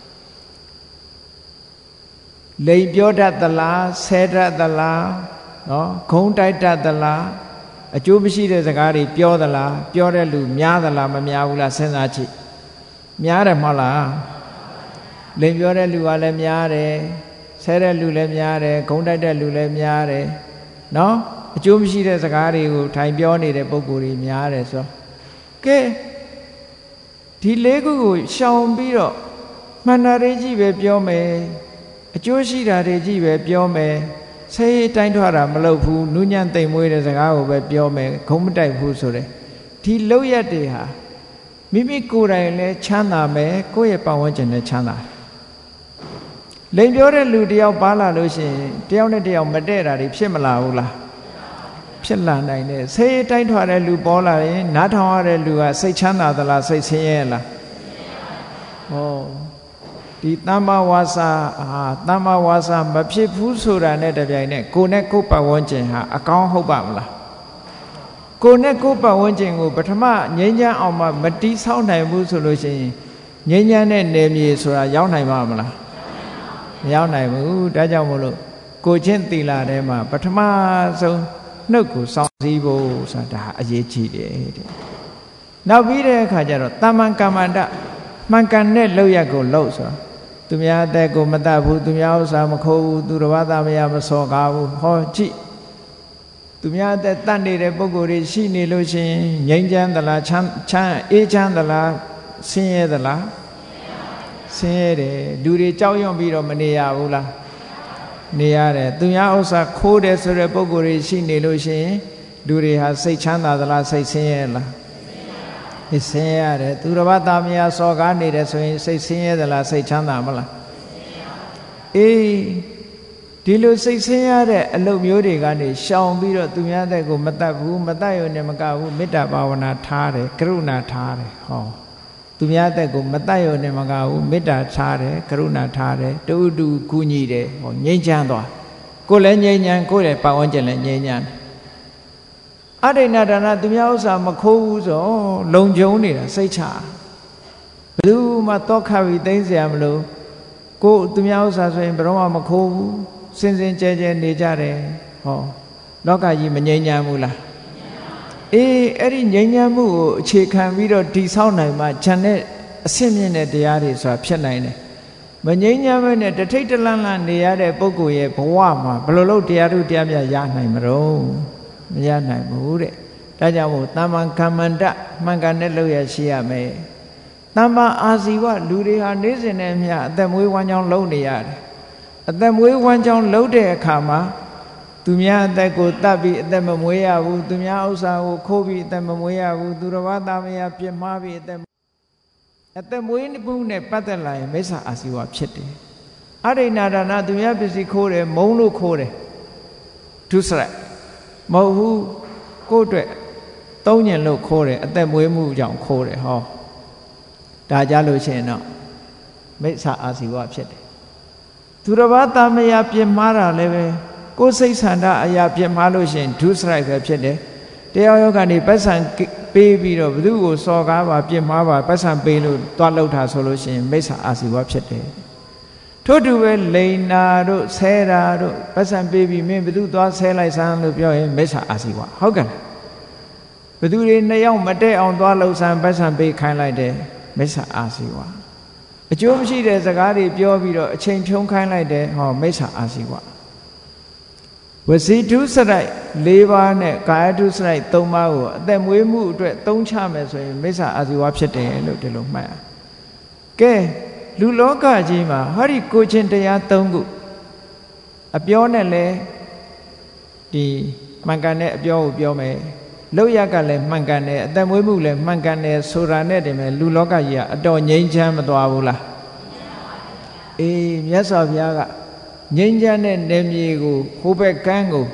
လိန်ပြောတတ်သလားဆဲတတ်သလားနော်ဂုံးတိုက်တတ်သလားအကျိုးမရှိတဲ့စကားတွေပြောသလားပြောတဲ့လူများသလားမများဘူးလားစဉ်းစားကြည့်များတယ်မဟုတ်လားလိန်ပြောတဲ့လူကလည်းများတယ်ဆဲတဲ့လူလည်းများတယ်ဂုံးတိုက်တဲ့လူလည်းများတယ်နော်အကျိုးမရှိတဲ့စကားတွေကိုထိုင်ပြောနေတဲ့ပုံကိုယ်တွေများတယ်ဆိုတော့ကဲဒီလေးခုကိုရှောင်ပြီးတော့မှန်တာတွေကြီးပဲပြောမယ်အကျိုးရှိတာတွေကြီးပဲပြောမယ်ဆဲရေးတိုင်းထွားတာမလုပ်ဘူးနူးညံ့သိမ်မွေးတဲ့စကားကိုပဲပြောမယ်ဂုံးမတိုက်ဘူးဆိုတဲ့ဒီလောက်ရက်တွေဟာမိမိကိုယ်တိုင်လည်းချမ်းသာမယ်ကိုယ့်ရဲ့ပတ်ဝန်းကျင်လည်းချမ်းသာလိန်ပြောတဲ့လူတယောက်ပါလာလို့ရှိရင်တယောက်နဲ့တယောက်မတည့်တာတွေဖြစ်မလာဘူးလားဖြစ်လာနိုင်တယ်ဆဲရေးတိုင်းထွားတဲ့လူပေါ်လာရင်နားထောင်ရတဲ့လူကစိတ်ချမ်းသာသလားစိတ်ဆင်းရဲလားဟောဒီတမ္မာဝါစာတမ္မာဝါစာမဖြစ်ဘူးဆိုတာနဲ့တပြိုင်နက်ကိုယ်နဲ့ကိုယ်ပတ်ဝန်းကျင်ဟာအကောင်းဟုတ်ပါမလားကိုယ်နဲ့ကိုယ်ပတ်ဝန်းကျင်ကိုပထမငြိမ်းချမ်းအောင်မတီးဆောက်နိုင်ဘူးဆိုလို့ရှိရင်ငြိမ်းချမ်းတဲ့နယ်မြေဆိုတာရောက်နိုင်ပါမလားမရောက်နိုင်ဘူးဒါကြောင့်မို့လို့ကိုချင်းသီလထဲမှာပထမဆုံးနှုတ်ကိုစောင့်စည်းဖို့ဆိုတာဒါအရေးကြီးတယ်တဲ့နောက်ပြီးတဲ့အခါကျတော့တမ္မံကမ္မန္တမှန်ကန်တဲ့လောက်ရက်ကိုလှုပ်ဆိုတာသူများအသက်ကိုမတတ်ဘူးသူများဥစ္စာမခိုးဘူးသူတစ်ပါးသားမရမစော်ကားဘူးဟောကြည့်သူများအသက်တတ်နေတဲ့ပုဂ္ဂိုလ်တွေရှိနေလို့ရှိရင်ငြိမ်းချမ်းသလားချမ်းအေးချမ်းသလားဆင်းရဲသလားဆင်းရဲတယ်လူတွေကြောက်ရွံ့ပြီးတော့မနေရဘူးလားနေရတယ်သူများဥစ္စာခိုးတယ်ဆိုတဲ့ပုဂ္ဂိုလ်တွေရှိနေလို့ရှိရင်လူတွေဟာစိတ်ချမ်းသာသလားစိတ်ဆင်းရဲလားဆင်းရဲရတယ်သူတစ်ပါးသားမယားစော်ကားနေတယ်ဆိုရင်စိတ်ဆင်းရဲသလားစိတ်ချမ်းသာမလားအေးဒီလိုစိတ်ဆင်းရဲတဲ့အလုပ်မျိုးတွေကနေရှောင်ပြီးတော့သူများတဲ့ကိုမတတ်ဘူးမတတ်ရုံနဲ့မကဘူးမေတ္တာဘာဝနာထားတယ်ကရုဏာထားတယ်ဟောသူများတဲ့ကိုမတတ်ရုံနဲ့မကဘူးမေတ္တာထားတယ်ကရုဏာထားတယ်တူတူကူညီတယ်ဟောငြိမ်းချမ်းသွားကိုယ်လည်းငြိမ်းချမ်းကိုယ်ရဲ့ပတ်ဝန်းကျင်လည်းငြိမ်းချမ်းအဋိဏဒါနသူများဥစ္စာမခိုးဘူးဆိုလုံခြုံနေတာစိတ်ချဘယ်သူမှတောခပြီးသိမ်းเสียမလို့ကိုသူများဥစ္စာဆိုရင်ဘယ်တော့မှမခိုးဘူးစင်စင်ကြဲကြဲနေကြတယ်ဟောလောကကြီးမငြိမ်းချမ်းဘူးလားအေးအဲ့ဒီငြိမ်းချမ်းမှုကိုအခြေခံပြီးတော့တည်ဆောက်နိုင်မှခြံတဲ့အဆင့်မြင့်တဲ့တရားတွေဆိုတာဖြစ်နိုင်တယ်မငြိမ်းချမ်းပဲနဲ့တထိတ်တလန့်လန့်နေရတဲ့ပုဂ္ဂိုလ်ရဲ့ဘဝမှာဘယ်လိုလုပ်တရားတို့တရားမြတ်ရနိုင်မလို့မရနိုင်ဘူးတဲ့ဒါကြောင့်မို့တမ္မာကမ္မန္တမှန်ကန်တဲ့လုပ်ရရှိရမယ်တမ္မာအာဇီဝလူတွေဟာနေ့စဉ်နဲ့မျှအသက်မွေးဝမ်းကြောင်းလုပ်နေရတယ်အသက်မွေးဝမ်းကြောင်းလုပ်တဲ့အခါမှာသူများအသက်ကိုတတ်ပြီးအသက်မမွေးရဘူးသူများဥစ္စာကိုခိုးပြီးအသက်မမွေးရဘူးသူတစ်ပါးသားမယားပြစ်မှားပြီးအသက်မွေးမှုနဲ့ပတ်သက်လာရင်မိစ္ဆာအာဇီဝဖြစ်တယ်အရိဏဒါနသူများပစ္စည်းခိုးတယ်မုန်းလို့ခိုးတယ်ဒုစရိုက်မဟုတ်ဘူးကိုယ့်အတွက်သုံးညင်လို့ခိုးတယ်အသက်မွေးမှုကြောင့်ခိုးတယ်ဟောဒါကြလို့ရှိရင်တော့မိစ္ဆာအာဇီဝဖြစ်တယ်သူတစ်ပါးသားမယားပြစ်မှားတာလည်းပဲကိုယ်စိတ်ဆန္ဒအရာပြစ်မှားလို့ရှိရင်ဒုစရိုက်ပဲဖြစ်တယ်တရားယောကနေပတ်စံပေးပြီးတော့ဘသူကိုစော်ကားပါပြစ်မှားပါပတ်စံပေးလို့တွားလောက်တာဆိုလို့ရှိရင်မိစ္ဆာအာဇီဝဖြစ်တယ်ထို့တူပဲလိန်နာတို့ဆဲတာတို့ပတ်စံပေးပြီးမင်းဘသူသွားဆဲလိုက်စမ်းလို့ပြောရင်မိစ္ဆာအာဇီဝဟုတ်ကဲ့ဘသူတွေနှစ်ယောက်မတည့်အောင်သွားလှုပ်စမ်းပတ်စံပေးခိုင်းလိုက်တယ်မိစ္ဆာအာဇီဝအကျိုးမရှိတဲ့စကားတွေပြောပြီးတော့အချိန်ဖြုံးခိုင်းလိုက်တယ်ဟောမိစ္ဆာအာဇီဝဝစီတုစရိုက်၄ပါးနဲ့ကာယတုစရိုက်၃ပါးကိုအသက်မွေးမှုအတွက်သုံးချမယ်ဆိုရင်မိစ္ဆာအာဇီဝဖြစ်တယ်လို့ဒီလိုမှတ်ရကဲလူလောကကြီးမှာဟောဒီကိုချင်းတရား၃ခုအပြောနဲ့လဲဒီမှန်ကန်တဲ့အပြောကိုပြောမယ်လောက်ရကလည်းမှန်ကန်တယ်အသက်မွေးမှုလည်းမှန်ကန်တယ်ဆိုတာနဲ့တည်းမဲ့လူလောကကြီးကအတော်ငြိမ်းချမ်းမသွားဘူးလားအေးမြတ်စွာဘုရားကငြိမ်းချမ်းတဲ့နယ်မြေကိုဟိုဘက်ကမ်းကို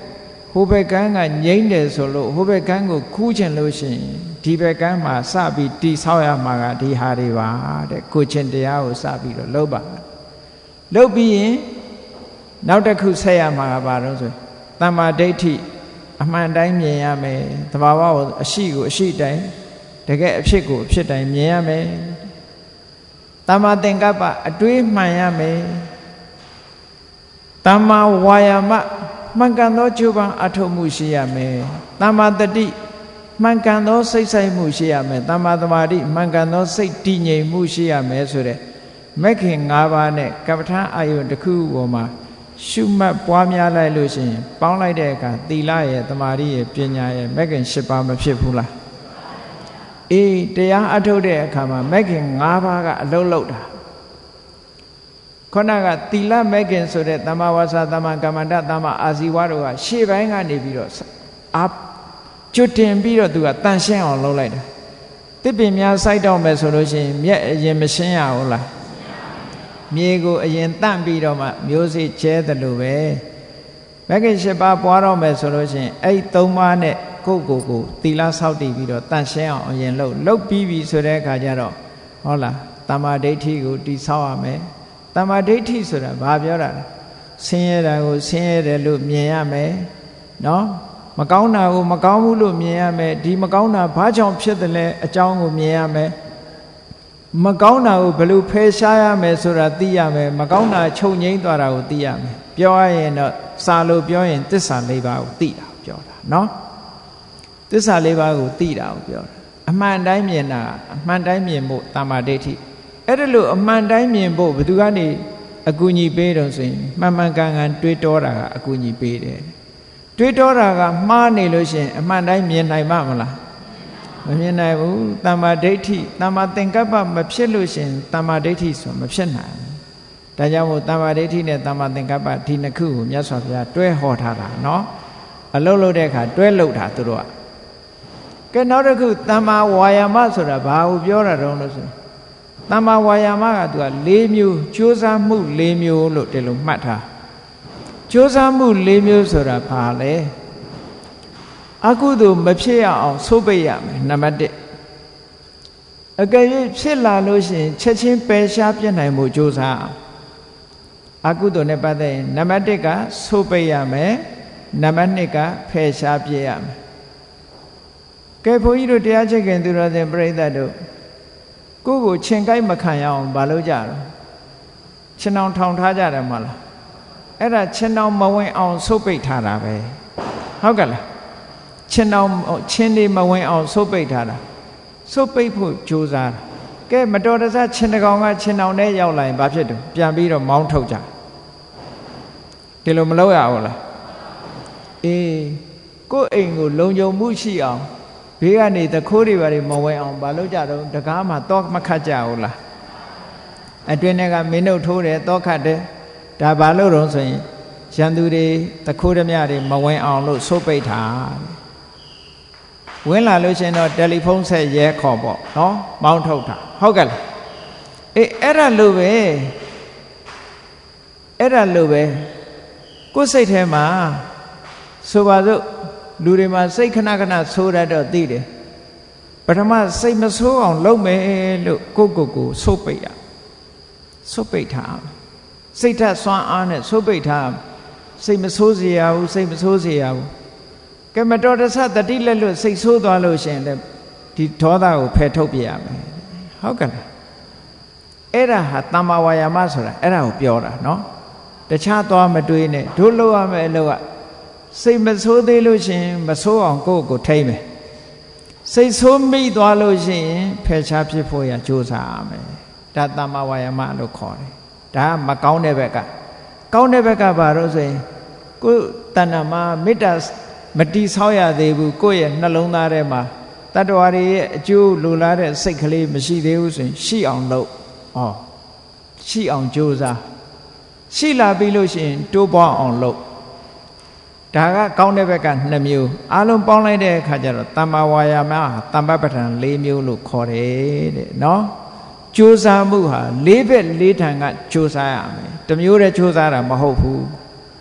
ဟိုဘက်ကန်းကငြိမ့်တယ်ဆိုလို့ဟိုဘက်ကန်းကိုခူးချင်လို့ရှိရင်ဒီဘက်ကန်းမှာစပြီးတိဆောက်ရမှာကဒီဟာတွေပါတဲ့ကိုချင်းတရားကိုစပြီးတော့လုပ်ပါလုပ်ပြီးရင်နောက်တစ်ခုဆက်ရမှာကဘာလို့ဆိုတမ္မာဒိဋ္ဌိအမှန်တိုင်းမြင်ရမယ်သဘာဝကိုအရှိကိုအရှိတိုင်းတကယ်အဖြစ်ကိုအဖြစ်တိုင်းမြင်ရမယ်တမ္မာသင်္ကပ္ပအတွေးမှန်ရမယ်တမ္မာဝါယာမမှန်ကန်သောကြိုးပမ်းအထောက်မှုရှိရမယ်တမ္မာတတိမှန်ကန်သောစိတ်ဆိုင်မှုရှိရမယ်တမ္မာသမာဓိမှန်ကန်သောစိတ်တည်ငြိမ်မှုရှိရမယ်ဆိုတဲ့မဂ်ခင်၅ပါးနဲ့ကပ္ပဋ္ဌာန်းအာယုန်တစ်ခုပေါ်မှာရှုမှတ်ပွားများလိုက်လို့ရှိရင်ပေါင်းလိုက်တဲ့အခါသီလရဲ့သမာဓိရဲ့ပညာရဲ့မဂ်ခင်၈ပါးမဖြစ်ဘူးလားအေးတရားအထုတ်တဲ့အခါမှာမဂ်ခင်၅ပါးကအလုံးလုံးတာခုနကသီလမဂ်ခင်ဆိုတဲ့သမ္မာဝါစာသမ္မာကမ္မန္တသမ္မာအာဇီဝတို့ကရှေ့ပိုင်းကနေပြီးတော့ကျွတ်တင်ပြီးတော့သူကတန်ရှင်းအောင်လုပ်လိုက်တာတစ်ပင်များစိုက်တော့မယ်ဆိုလို့ရှိရင်မြက်အရင်မရှင်းရဘူးလားမြေကိုအရင်တန့်ပြီးတော့မှမျိုးစေ့ကျဲတယ်လို့ပဲမဂ္ဂင်၈ပါးပွားတော့မယ်ဆိုလို့ရှိရင်အဲ့၃ပါးနဲ့ကိုသီလဆောက်တည်ပြီးတော့တန်ရှင်းအောင်အရင်လုပ်ပြီးပြီဆိုတဲ့အခါကျတော့ဟုတ်လားတမ္မာဒိဋ္ဌိကိုတည်ဆောက်ရမယ်တမ္မာဒိဋ္ဌိဆိုတာဘာပြောတာလဲဆင်းရဲတာကိုဆင်းရဲတယ်လို့မြင်ရမယ်နော်မကောင်းတာကိုမကောင်းဘူးလို့မြင်ရမယ်ဒီမကောင်းတာဘာကြောင့်ဖြစ်တယ်လဲအကြောင်းကိုမြင်ရမယ်မကောင်းတာကိုဘယ်လိုဖယ်ရှားရမယ်ဆိုတာသိရမယ်မကောင်းတာချုပ်ငြိမ်းသွားတာကိုသိရမယ်ပြောရရင်တော့စာလို့ပြောရင်သစ္စာ၄ပါးကိုသိတာပြောတာနော်သစ္စာ၄ပါးကိုသိတာကိုပြောတာအမှန်တိုင်းမြင်တာအမှန်တိုင်းမြင်ဖို့တမ္မာဒိဋ္ဌိအဲ့ဒါလို့အမှန်တိုင်းမြင်ဖို့ဘယ်သူကနေအကူအညီပေးတော့ဆိုရင်မှန်မှန်ကန်ကန်တွေးတောတာကအကူအညီပေးတယ်တွေးတောတာကမှားနေလို့ရှိရင်အမှန်တိုင်းမြင်နိုင်မှာမလားမမြင်နိုင်ဘူးတမ္မာဒိဋ္ဌိတမ္မာသင်္ကပ္ပမဖြစ်လို့ရှိရင်တမ္မာဒိဋ္ဌိဆိုမဖြစ်နိုင်ဘူးဒါကြောင့်မို့တမ္မာဒိဋ္ဌိနဲ့တမ္မာသင်္ကပ္ပဒီနှစ်ခုကိုမြတ်စွာဘုရားတွဲဟောထားတာနော်အလုပ်လုပ်တဲ့အခါတွဲလုပ်တာသူတို့ကဲနောက်တစ်ခုတမ္မာဝါယာမဆိုတာဘာကိုပြောတာတုံးလို့ဆိုတမ္မာဝါယာမကသူက၄မျိုးကြိုးစားမှု၄မျိုးလို့ဒီလိုမှတ်ထားကြိုးစားမှု၄မျိုးဆိုတာဘာလဲအကုသိုလ်မဖြစ်ရအောင်ဆိုးပိတ်ရမယ်နံပါတ်1အကယ်၍ဖြစ်လာလို့ရှိရင်ချက်ချင်းပယ်ရှားပြတ်နိုင်မှုကြိုးစားအကုသိုလ်နဲ့ပတ်သက်ရင်နံပါတ်1ကဆိုးပိတ်ရမယ်နံပါတ်2ကဖယ်ရှားပြတ်ရမယ်ကဲဘုန်းကြီးတို့တရားချက်ခင်သူတော်စင်ပြိဿတ်တို့ကိုယ့်ကိုချင်ကိုက်မခံရအောင်မလုပ်ကြတော့ခြင်အောင်ထောင်ထားကြတယ်မလားအဲ့ဒါခြင်အောင်မဝင်အောင်ဆုပ်ပိတ်ထားတာပဲဟုတ်ကဲ့လားခြင်တွေမဝင်အောင်ဆုပ်ပိတ်ထားတာဆုပ်ပိတ်ဖို့ကြိုးစားတာကဲမတော်တဆခြင်တကောင်ကခြင်အောင်နဲ့ရောက်လာရင်ဘာဖြစ်တယ်ပြန်ပြီးတော့မောင်းထုတ်ကြဒီလိုမလုပ်ရဘူးလားအေးကိုယ့်အိမ်ကိုလုံခြုံမှုရှိအောင်ဘေးကနေတခိုးတွေဘာတွေမဝင်အောင်ဘာလုပ်ကြတော့တကားမှာတော့မခတ်ကြဘူးလားအတွင်းထဲကမင်းတို့ထိုးတယ်တော့ခတ်တယ်ဒါဘာလို့တော့ဆိုရင်ရန်သူတွေတခိုးဓမြတွေမဝင်အောင်လို့ဆုပ်ပိတ်ထားဝင်လာလို့ရှင်တော့တယ်လီဖုန်းဆက်ရဲခေါ်ပေါ့နော်မောင်းထုတ်တာဟုတ်ကဲ့လားအေးအဲ့ဒါလို့ပဲကိုယ်စိတ်ထဲမှာဆိုပါစို့လူတွေမှာစိတ်ခဏခဏဆိုးတတ်တော့သိတယ်ပထမစိတ်မဆိုးအောင်လုပ်မယ်လို့ကိုဆိုးပိတ်ရဆုပ်ပိတ်ထားစိတ်ဓာတ်စွမ်းအားနဲ့ဆုပ်ပိတ်ထားစိတ်မဆိုးစေရဘူးစိတ်မဆိုးစေရဘူးကဲမတော်တဆတတိလက်လွတ်စိတ်ဆိုးသွားလို့ရှိရင်လည်းဒီဒေါသကိုဖယ်ထုတ်ပြရမယ်ဟုတ်ကဲ့လားအဲ့ဒါဟာတမ္မာဝါယာမဆိုတာအဲ့ဒါကိုပြောတာနော်တခြားသွားမတွေးနဲ့တို့လုပ်ရမယ်အလုပ်ကစိတ်မဆိုးသေးလို့ရှိရင်မဆိုးအောင်ကိုယ့်ကိုထိမ့်မယ်စိတ်ဆိုးမိသွားလို့ရှိရင်ဖယ်ရှားဖြစ်ဖို့ရကြိုးစားရမယ်ဒါတမ္မာဝါယာမလို့ခေါ်တယ်ဒါကမကောင်းတဲ့ဘက်ကကောင်းတဲ့ဘက်ကဘာလို့ဆိုရင်ကိုယ်တဏ္ဍာမှာမေတ္တာမတိဆောက်ရသေးဘူးကိုယ့်ရဲ့နှလုံးသားထဲမှာတတ္တဝါတွေရဲ့အကျိုးလိုလားတဲ့စိတ်ကလေးမရှိသေးဘူးဆိုရင်ရှိအောင်လုပ်ရှိအောင်ကြိုးစားရှိလာပြီလို့ရှိရင်တိုးပွားအောင်လုပ်ဒါကကောင်းတဲ့ဘက်က2မျိုးအားလုံးပေါင်းလိုက်တဲ့အခါကျတော့တမ္မာဝါယာမတမ္ပပဋ္ဌာန်4မျိုးလို့ခေါ်တယ်တဲ့နော်ကြိုးစားမှုဟာ4ဘက်4ထံကကြိုးစားရမယ်တစ်မျိုးတည်းကြိုးစားတာမဟုတ်ဘူး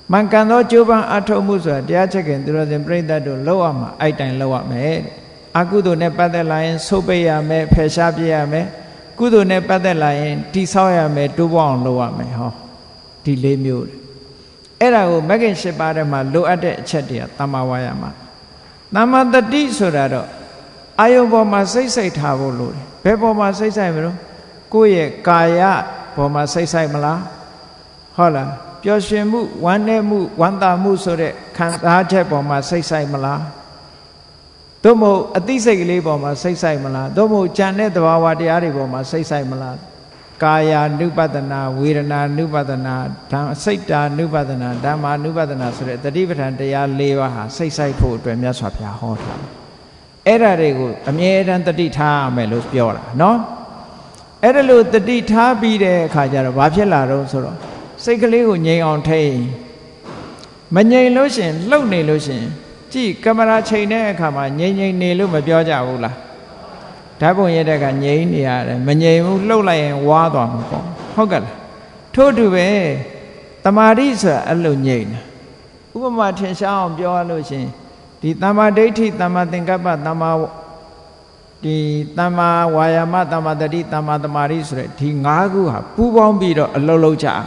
မှန်ကန်သောကြိုးပမ်းအထောက်မှုဆိုတာတရားချက်ခင်သူတော်စင်ပြိဿတ်တို့လောက်ရမှာအဲ့တိုင်လောက်ရမယ်အကုသိုလ်နဲ့ပတ်သက်လာရင်ဆုတ်ပိတ်ရမယ်ဖယ်ရှားပြရမယ်ကုသိုလ်နဲ့ပတ်သက်လာရင်တိဆောက်ရမယ်တိုးပွားအောင်လုပ်ရမယ်ဟောဒီ၄မျိုးအဲ့ဒါကိုမဂ္ဂင်၈ပါးထဲမှာလိုအပ်တဲ့အချက်တွေကသမ္မာဝါယာမသမ္မာတတိဆိုတာတော့အာယုံပေါ်မှာစိတ်စိတ်ထားဖို့လိုတယ်ဘယ်ပေါ်မှာစိတ်ဆိုင်မလို့ကိုယ့်ရဲ့ကာယပေါ်မှာစိတ်ဆိုင်မလားဟုတ်လားပျော်ရွှင်မှုဝမ်းနည်းမှုဝမ်းသာမှုဆိုတဲ့ခံစားချက်ပေါ်မှာစိတ်ဆိုင်မလားသို့မဟုတ်အသိစိတ်ကလေးပေါ်မှာစိတ်ဆိုင်မလားသို့မဟုတ်ကြံတဲ့သဘာဝတရားတွေပေါ်မှာစိတ်ဆိုင်မလားကာယ ानु ပဒနာဝေဒနာ ानु ပဒနာဓမ္မစိတ်တာ ानु ပဒနာဓမ္မာ ानु ပဒနာဆိုတဲ့တတိပဋ္ဌာန်တရား၄ပါးဟာစိတ်ဆိုင်ဖို့အတွက်မြတ်စွာဘုရားဟောထားတယ်အဲ့ဒါတွေကိုအမြဲတမ်းတတိထားရမယ်လို့ပြောတာနော်အဲ့ဒါလို့တတိထားပြီးတဲ့အခါကျတော့ဘာဖြစ်လာတော့ဆိုတော့စိတ်ကလေးကိုငြိမ်အောင်ထိန်းမငြိမ်လို့ရှင်လှုပ်နေလို့ရှင်ကြည့်ကင်မရာချိန်တဲ့အခါမှာငြိမ်ငြိမ်နေလို့မပြောကြဘူးလားဓာတ်ပုံရတဲ့ကငြိမ်နေရတယ်မငြိမ်ဘူးလှုပ်လိုက်ရင်ဝါသွားမှာပေါ့ဟုတ်ကဲ့လားထို့တူပဲတမာတိဆိုတာအဲ့လိုငြိမ်တာဥပမာထင်ရှားအောင်ပြောရလို့ရှင်ဒီတမ္မာဒိဋ္ဌိတမ္မာသင်္ကပ္ပတမ္မာဒီတမ္မာဝါယာမတမ္မာတတိတမ္မာသမာဓိဆိုတဲ့ဒီ၅ခုဟာပူးပေါင်းပြီးတော့အလုံးလုံးကြ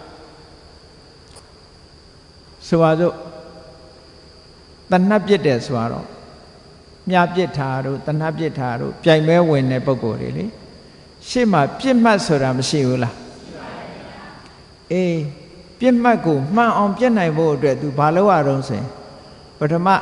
ဆိုပါစို့တဏှတ်ပြစ်တယ်ဆိုတော့မြပြစ်တာတို့တဏှတ်ပြစ်တာတို့ပြိုင်မဲဝင်တဲ့ပုံကိုယ်တွေလေရှေ့မှာပြစ်မှတ်ဆိုတာမရှိဘူးလားအေးပြစ်မှတ်ကိုမှန်အောင်ပြစ်နိုင်ဖို့အတွက်သူဘာလုပ်ရတော့ဆိုရင်ပထမ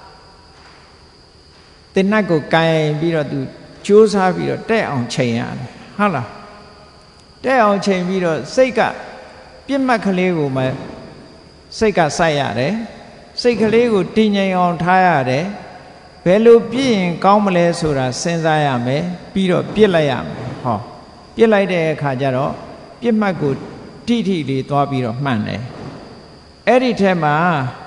တင်နှက်ကိုကင်ပြီးတော့သူကြိုးစားပြီးတော့တဲ့အောင်ချိန်ရတယ်ဟုတ်လားတဲ့အောင်ချိန်ပြီးတော့စိတ်ကပြစ်မှတ်ကလေးကိုမှစိတ်ကစိုက်ရတယ်စိတ်ကလေးကိုတည်ငြိမ်အောင်ထားရတယ်ဘယ်လိုပြည့်ရင်ကောင်းမလဲဆိုတာစဉ်းစားရမယ်ပြီးတော့ပြစ်လိုက်ရမယ်ဟောပြစ်လိုက်တဲ့အခါကျတော့ပြစ်မှတ်ကိုတိတိလေးသွားပြီးတော့မှန်တယ်အဲ့ဒီထဲမှာ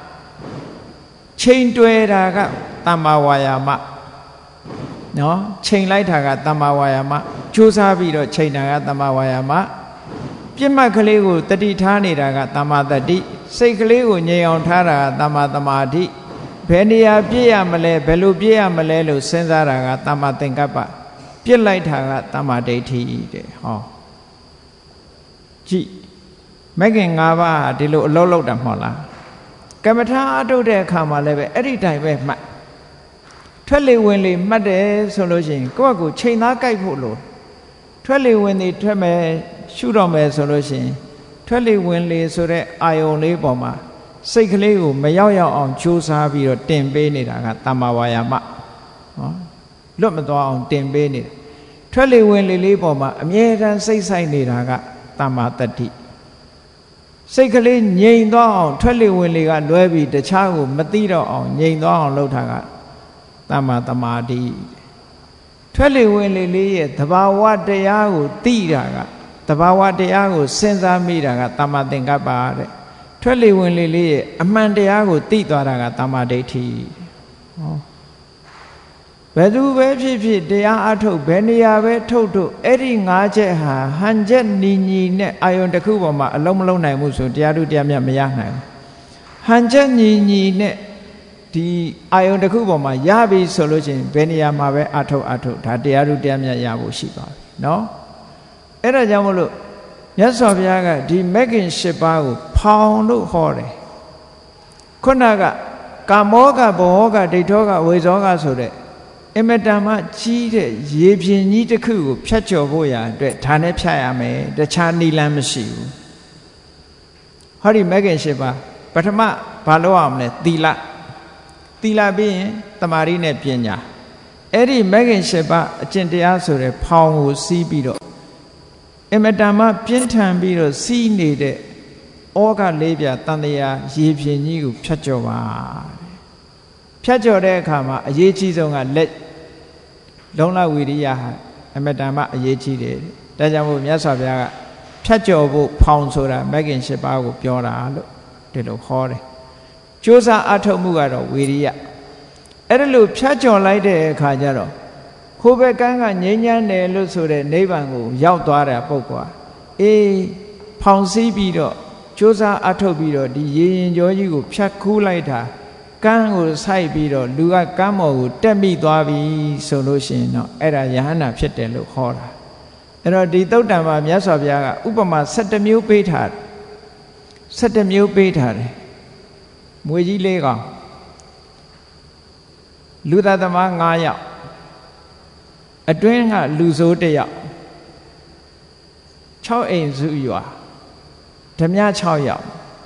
ချိန်တွယ်တာကတမ္မာဝါယာမနော်ချိန်လိုက်တာကတမ္မာဝါယာမကြိုးစားပြီးတော့ချိန်တာကတမ္မာဝါယာမပြစ်မှတ်ကလေးကိုတတိထားနေတာကတမ္မာတတိစိတ်ကလေးကိုငြိမ်အောင်ထားတာကတမ္မာသမာဓိဘယ်နေရာပြည့်ရမလဲဘယ်လိုပြည့်ရမလဲလို့စဉ်းစားတာကတမ္မာသင်္ကပ္ပပြစ်လိုက်တာကတမ္မာဒိဋ္ဌိတဲ့ဟောကြည့်မဂ္ဂင်၅ပါးဟာဒီလိုအလုံးလုံးတာမဟုတ်လားကမ္မထာအထုတ်တဲ့အခါမှာလည်းပဲအဲ့ဒီတိုင်ပဲမှတ်ထွက်လေဝင်လေမှတ်တယ်ဆိုလို့ရှိရင်ကိုယ့်အကူချိန်သားကြိုက်ဖို့လို့ထွက်လေဝင်လေထွက်မယ်ရှုတော့မယ်ဆိုလို့ရှိရင်ထွက်လေဝင်လေဆိုတဲ့အာယုံလေးပေါ်မှာစိတ်ကလေးကိုမရောက်ရောက်အောင်ကြိုးစားပြီးတော့တင်ပေးနေတာကတမ္မာဝါယာမနော်လွတ်မသွားအောင်တင်ပေးနေတာထွက်လေဝင်လေလေးပေါ်မှာအမြဲတမ်းစိတ်ဆိုင်နေတာကတမ္မာတတိစိတ်ကလေးငြိမ်သွားအောင်ထွက်လေဝင်လေကလွဲပြီးတခြားကိုမသိတော့အောင်ငြိမ်သွားအောင်လုပ်တာကတမ္မာသမာဓိထွက်လေဝင်လေလေးရဲ့သဘာဝတရားကိုသိတာကသဘာဝတရားကိုစဉ်းစားမိတာကတမ္မာသင်္ကပ္ပတဲ့ထွက်လေဝင်လေလေးရဲ့အမှန်တရားကိုသိသွားတာကတမ္မာဒိဋ္ဌိဟောဘယ်သူပဲဖြစ်ဖြစ်တရားအထုတ်ဘယ်နေရာပဲထုတ်ထုတ်အဲ့ဒီ၅ချက်ဟာဟန်ချက်ညီညီနဲ့အာယုန်တစ်ခုပေါ်မှာအလုံးမလုံးနိုင်ဘူးဆိုတရားထုတရားမြတ်မရနိုင်ဘူးဟန်ချက်ညီညီနဲ့ဒီအာယုန်တစ်ခုပေါ်မှာရပြီဆိုလို့ချင်းဘယ်နေရာမှာပဲအထုတ်ဒါတရားထုတရားမြတ်ရဖို့ရှိပါပြီနော်အဲ့ဒါကြောင့်မလို့မြတ်စွာဘုရားကဒီမဂ္ဂင်၈ပါးကိုဖောင်လို့ဟောတယ်ခုနကကာမောကဘောကဒိဋ္ဌောကဝေဇောကဆိုတဲ့အမတန်မှကြီးတဲ့ရေပြင်ကြီးတစ်ခုကိုဖြတ်ကျော်ဖို့ရအတွက်ဒါနဲ့ဖြတ်ရမယ်တခြားနိလန်းမရှိဘူးဟောဒီမဂ္ဂင်၈ပါးပထမဘာလို့အောင်လဲသီလပြီးရင်တမာရီနဲ့ပညာအဲ့ဒီမဂ္ဂင်၈ပါးအကျင့်တရားဆိုတဲ့ဖောင်ကိုစီးပြီးတော့အမတန်မှပြင်းထန်ပြီးတော့စီးနေတဲ့ဩဃလေးပြတန်တရားရေပြင်ကြီးကိုဖြတ်ကျော်ပါဖြတ်ကျော်တဲ့အခါမှာအရေးကြီးဆုံးကလက်လုံလဝိရိယဟာအမတန်မှအရေးကြီးတယ်ဒါကြောင့်မို့မြတ်စွာဘုရားကဖြတ်ကျော်ဖို့ဖောင်ဆိုတာမဂ္ဂင်၈ပါးကိုပြောတာလို့ဒီလိုခေါ်တယ်ကြိုးစားအထုတ်မှုကတော့ဝိရိယအဲ့ဒါလို့ဖြတ်ကျော်လိုက်တဲ့အခါကျတော့ခိုးဘက်ကန်းကငြိမ်းချမ်းတယ်လို့ဆိုတဲ့နိဗ္ဗာန်ကိုရောက်သွားတဲ့ပုဂ္ဂိုလ်အေးဖောင်စည်းပြီးတော့ 조사 아토비로 디 예인조지고 펴쿠라이다 깡고 사이비로 누가 까먹고 떼미သွားပြီ ဆိုလို့ရှိရင်တော့အဲ့ဒါယဟန္တာဖြစ်တယ်လို့ခေါ်တာအဲ့တော့ဒီသုတ်တံမှာမြတ်စွာဘုရားကဥပမာ17မျိုးပေးထားတယ်17မျိုးပေးထားတယ်မွေကြီး၄ကောင်လူသားသမား9ယောက်အတွင်းကလူဆိုး1ယောက်6အိမ်စုရွာဓမြ6ယောက်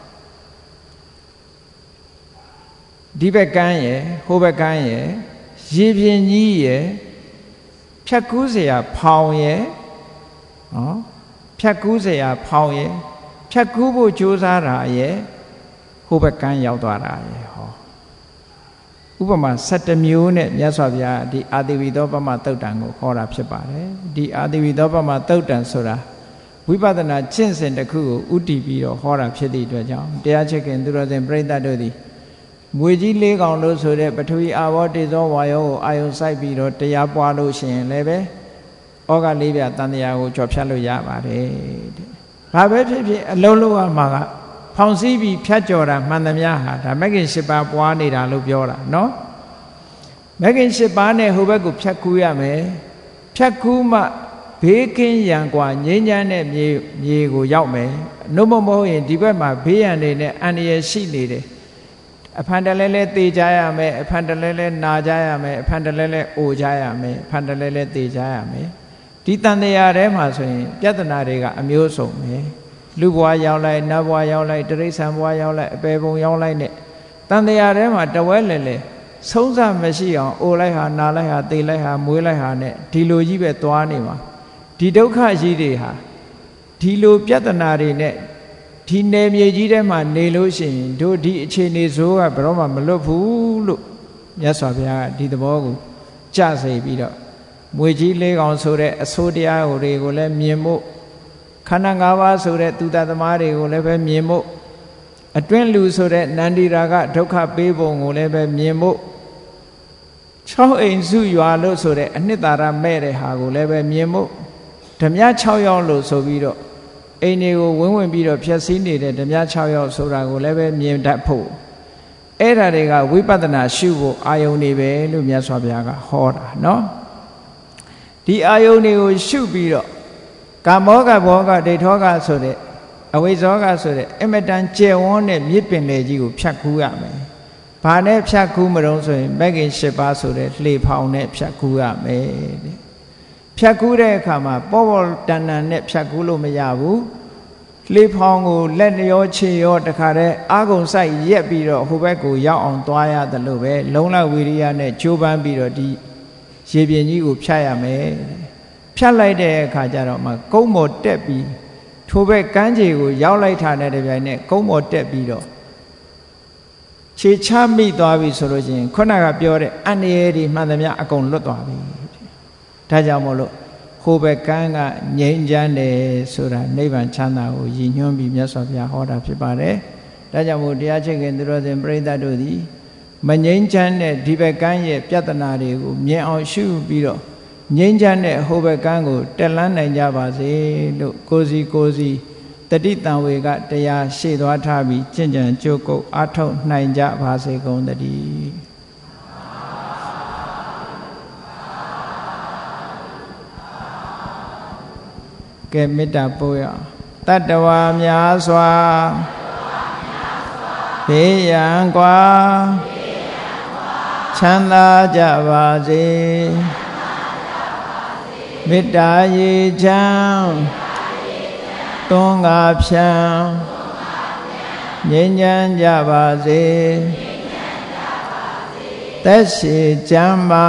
ဒီဘက်ကန်းရယ်ဟိုဘက်ကန်းရယ်ရေပြင်ကြီးရယ်ဖြတ်ကူးเสียဖောင်ရယ်နော်ဖြတ်ကူးเสียဖောင်ရယ်ဖြတ်ကူးဖို့ကြိုးစားတာရယ်ဟိုဘက်ကန်းရောက်သွားတာရယ်ဟောဥပမာ17မျိုးနဲ့မြတ်စွာဘုရားဒီအာတိဝိသောပမသုတ်တံကိုခေါ်တာဖြစ်ပါတယ်ဒီအာတိဝိသောပမသုတ်တံဆိုတာဝိပဿနာကျင့်စဉ်တစ်ခုကိုဥတည်ပြီးတော့ဟောတာဖြစ်သည့်အတွက်ကြောင့်တရားချစ်ခင်သူတော်စင်ပြိဿတ်တို့သည်မွေကြီး၄ကောင်လို့ဆိုတဲ့ပထဝီအာဘောတေဇောဝါယောကိုအာယုံစိုက်ပြီးတော့တရားပွားလို့ရှိရင်လည်းပဲဩဃ၄ပြတန်တရားကိုကြော်ဖြတ်လို့ရပါတယ်တဲ့။ဘာပဲဖြစ်ဖြစ်အလုံးလုံးရမှာကဖောင်စည်းပြီးဖြတ်ကျော်တာမှန်သမျှဟာဒါမဂ္ဂင်၈ပါးပွားနေတာလို့ပြောတာနော်။မဂ္ဂင်၈ပါးနဲ့ဟိုဘက်ကိုဖြတ်ကူးရမယ်။ဖြတ်ကူးမှဘေးကင်းရန်กว่าငြိမ်းချမ်းတဲ့မြေကိုရောက်မယ်။နှုတ်မဟုတ်ရင်ဒီဘက်မှာဘေးရန်တွေနဲ့အန္တရာယ်ရှိနေတယ်။အဖန်တလဲလဲသေကြရမယ်အဖန်တလဲလဲနာကြရမယ်အဖန်တလဲလဲအိုကြရမယ်အဖန်တလဲလဲသေကြရမယ်ဒီတန်တရားထဲမှာဆိုရင်ပြဿနာတွေကအမျိုးစုံပဲလူဘဝရောက်လိုက်နတ်ဘဝရောက်လိုက်တိရစ္ဆာန်ဘဝရောက်လိုက်အပေပုံရောက်လိုက်နဲ့တန်တရားထဲမှာတဝဲလဲလဲဆုံးစမရှိအောင်အိုလိုက်ဟာနာလိုက်ဟာသေလိုက်ဟာမွေးလိုက်ဟာနဲ့ဒီလိုကြီးပဲသွားနေမှာဒီဒုက္ခကြီးတွေဟာဒီလိုပြဿနာတွေနဲ့ဒီနယ်မြေကြီးထဲမှာနေလို့ရှိရင်တို့ဒီအခြေအနေဆိုးကဘယ်တော့မှမလွတ်ဘူးလို့မြတ်စွာဘုရားကဒီသဘောကိုကြစေပြီးတော့မွေကြီး၄ကောင်ဆိုတဲ့အဆိုးတရားတွေကိုလည်းမြင်ဖို့ခန္ဓာ၅ပါးဆိုတဲ့သူတသမားတွေကိုလည်းပဲမြင်ဖို့အတွင်းလူဆိုတဲ့နန္ဒီရာကဒုက္ခပေးပုံကိုလည်းပဲမြင်ဖို့6အိမ်စုရွာလို့ဆိုတဲ့အနှစ်သာရမဲ့တဲ့ဟာကိုလည်းပဲမြင်ဖို့ဓမြ6ယောက်လို့ဆိုပြီးတော့အိမ်တွေကိုဝင်ပြီးတော့ဖြည့်ဆည်းနေတဲ့ဓမြ6ယောက်ဆိုတာကိုလည်းပဲမြင်တတ်ဖို့အဲ့ဓာတွေကဝိပဿနာရှုဖို့အာယုန်တွေပဲလို့မြတ်စွာဘုရားကဟောတာနော်ဒီအာယုန်တွေကိုရှုပြီးတော့ကာမောကဘောကဒိဋ္ဌောကဆိုတဲ့အဝိဇ္ဇောကဆိုတဲ့အမတန်ကျယ်ဝန်းတဲ့မြစ်ပင်လေကြီးကိုဖြတ်ကူးရမယ်။ဘာနဲ့ဖြတ်ကူးမလို့ဆိုရင်မဂ္ဂင်၈ပါးဆိုတဲ့လှေဖောင်နဲ့ဖြတ်ကူးရမယ်တဲ့။ဖြတ်ကူးတဲ့အခါမှာပေါ်ပေါ်တန်တန်နဲ့ဖြတ်ကူးလို့မရဘူး။လှေဖောင်ကိုလက်ရောခြေရောတခါတည်းအာဂုံဆိုင်ရက်ပြီးတော့ဟိုဘက်ကိုရောက်အောင်သွားရတယ်လို့ပဲလုံလဝိရိယနဲ့ကြိုးပမ်းပြီးတော့ဒီရေပြင်ကြီးကိုဖြတ်ရမယ်။ဖြတ်လိုက်တဲ့အခါကျတော့မှကုန်းပေါ်တက်ပြီးထိုဘက်ကမ်းခြေကိုရောက်လိုက်တာနဲ့တပြိုင်နက်ကုန်းပေါ်တက်ပြီးတော့ခြေချမိသွားပြီဆိုလို့ရှိရင်ခုနကပြောတဲ့အန္တရာယ်တွေမှန်သမျှအကုန်လွတ်သွားပြီဒါကြောင့်မို့လို့ဟိုဘက်ကမ်းကငြိမ်းချမ်းတယ်ဆိုတာနိဗ္ဗာန်ချမ်းသာကိုရည်ညွှန်းပြီးမြတ်စွာဘုရားဟောတာဖြစ်ပါတယ်ဒါကြောင့်မို့တရားချစ်ခင်သူတော်စင်ပရိသတ်တို့သည်မငြိမ်းချမ်းတဲ့ဒီဘက်ကမ်းရဲ့ပြဿနာတွေကိုမြင်အောင်ရှုပြီးတော့ငြိမ်းချမ်းတဲ့ဟိုဘက်ကမ်းကိုတက်လန်းနိုင်ကြပါစေလို့ကိုစီတတိတံဝေကတရားရှေ့သွားထားပြီးကျင့်ကြံကြိုးကုပ်အားထုတ်နိုင်ကြပါစေကုန်သတည်းကဲမေတ္တာပို့ရတတ္တဝါများစွာဘေးရန်กว่าချမ်းသာကြပါစေမေတ္တာရေချမ်းသွန်ငါဖြံငြိမ်းချမ်းကြပါစေသက်ရှိချမ်းပါ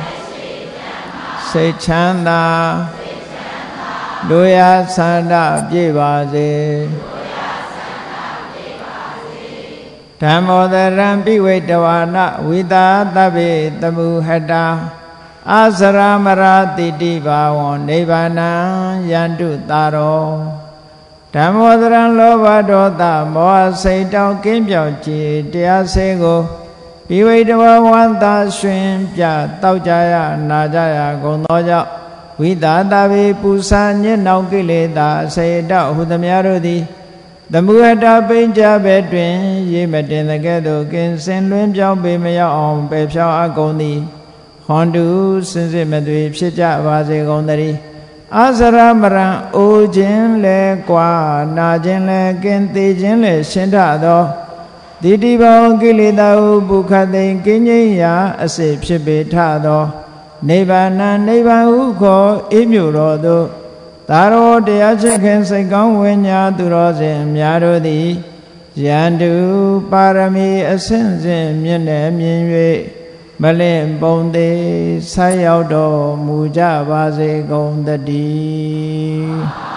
စိတ်ချမ်းသာလူရဆန္ဒပြည့်ပါစေဓမ္မောတရံပိဝိတဝါနဝိတာသဗ္ဗေတမုဟတာအာစရမရာတိတိဘာဝံနိဗ္ဗာနံယန္တုတာရောဓမ္မောတရံလောဘဒေါသမောဟစိတ်တောင်းကင်းပြောင်းကြည်တရားစေကိုပိဝိတဝဝန္တာရှင်ပြတောက်ကြရနာကြရကုန်သောကြောင့်ဝိတာသဗ္ဗေပူဇာညစ်နှောင်ကိလေသာအစေတောဟုသမျှတို့သည်သမုဟတာပိဉ္ကြဘဲတွင်ရေမတင်တဲ့ကဲ့သို့ကင်းစင်လွင်ပြောင်းပေမရောက်အောင်ပယ်ဖြောင်းအပ်ကုန်သည်ဟွန်တုစင်စစ်မသွေဖြစ်ကြပါစေကုန်သတည်းအာစရမရံအိုခြင်းလဲကွာနာခြင်းလဲကင်းသေးခြင်းလဲရှင်းထသောတိတိဘောကိလေသာဟုပုခတ်သိင်ကင်းငြိမ်းရာအစစ်ဖြစ်ပေထသောနိဗ္ဗာန်နိဗ္ဗာန်ဟုခေါ်အေးမြူတော်သို့သာရောတရားချစ်ခင်စိတ်ကောင်းဝိညာသူတော်စင်များတို့သည်ယန္တုပါရမီအစဉ်စဉ်မြင့်နေမြင်၍မလင့်ပုံသေးဆက်ရောက်တော်မူကြပါစေကုန်သတည်း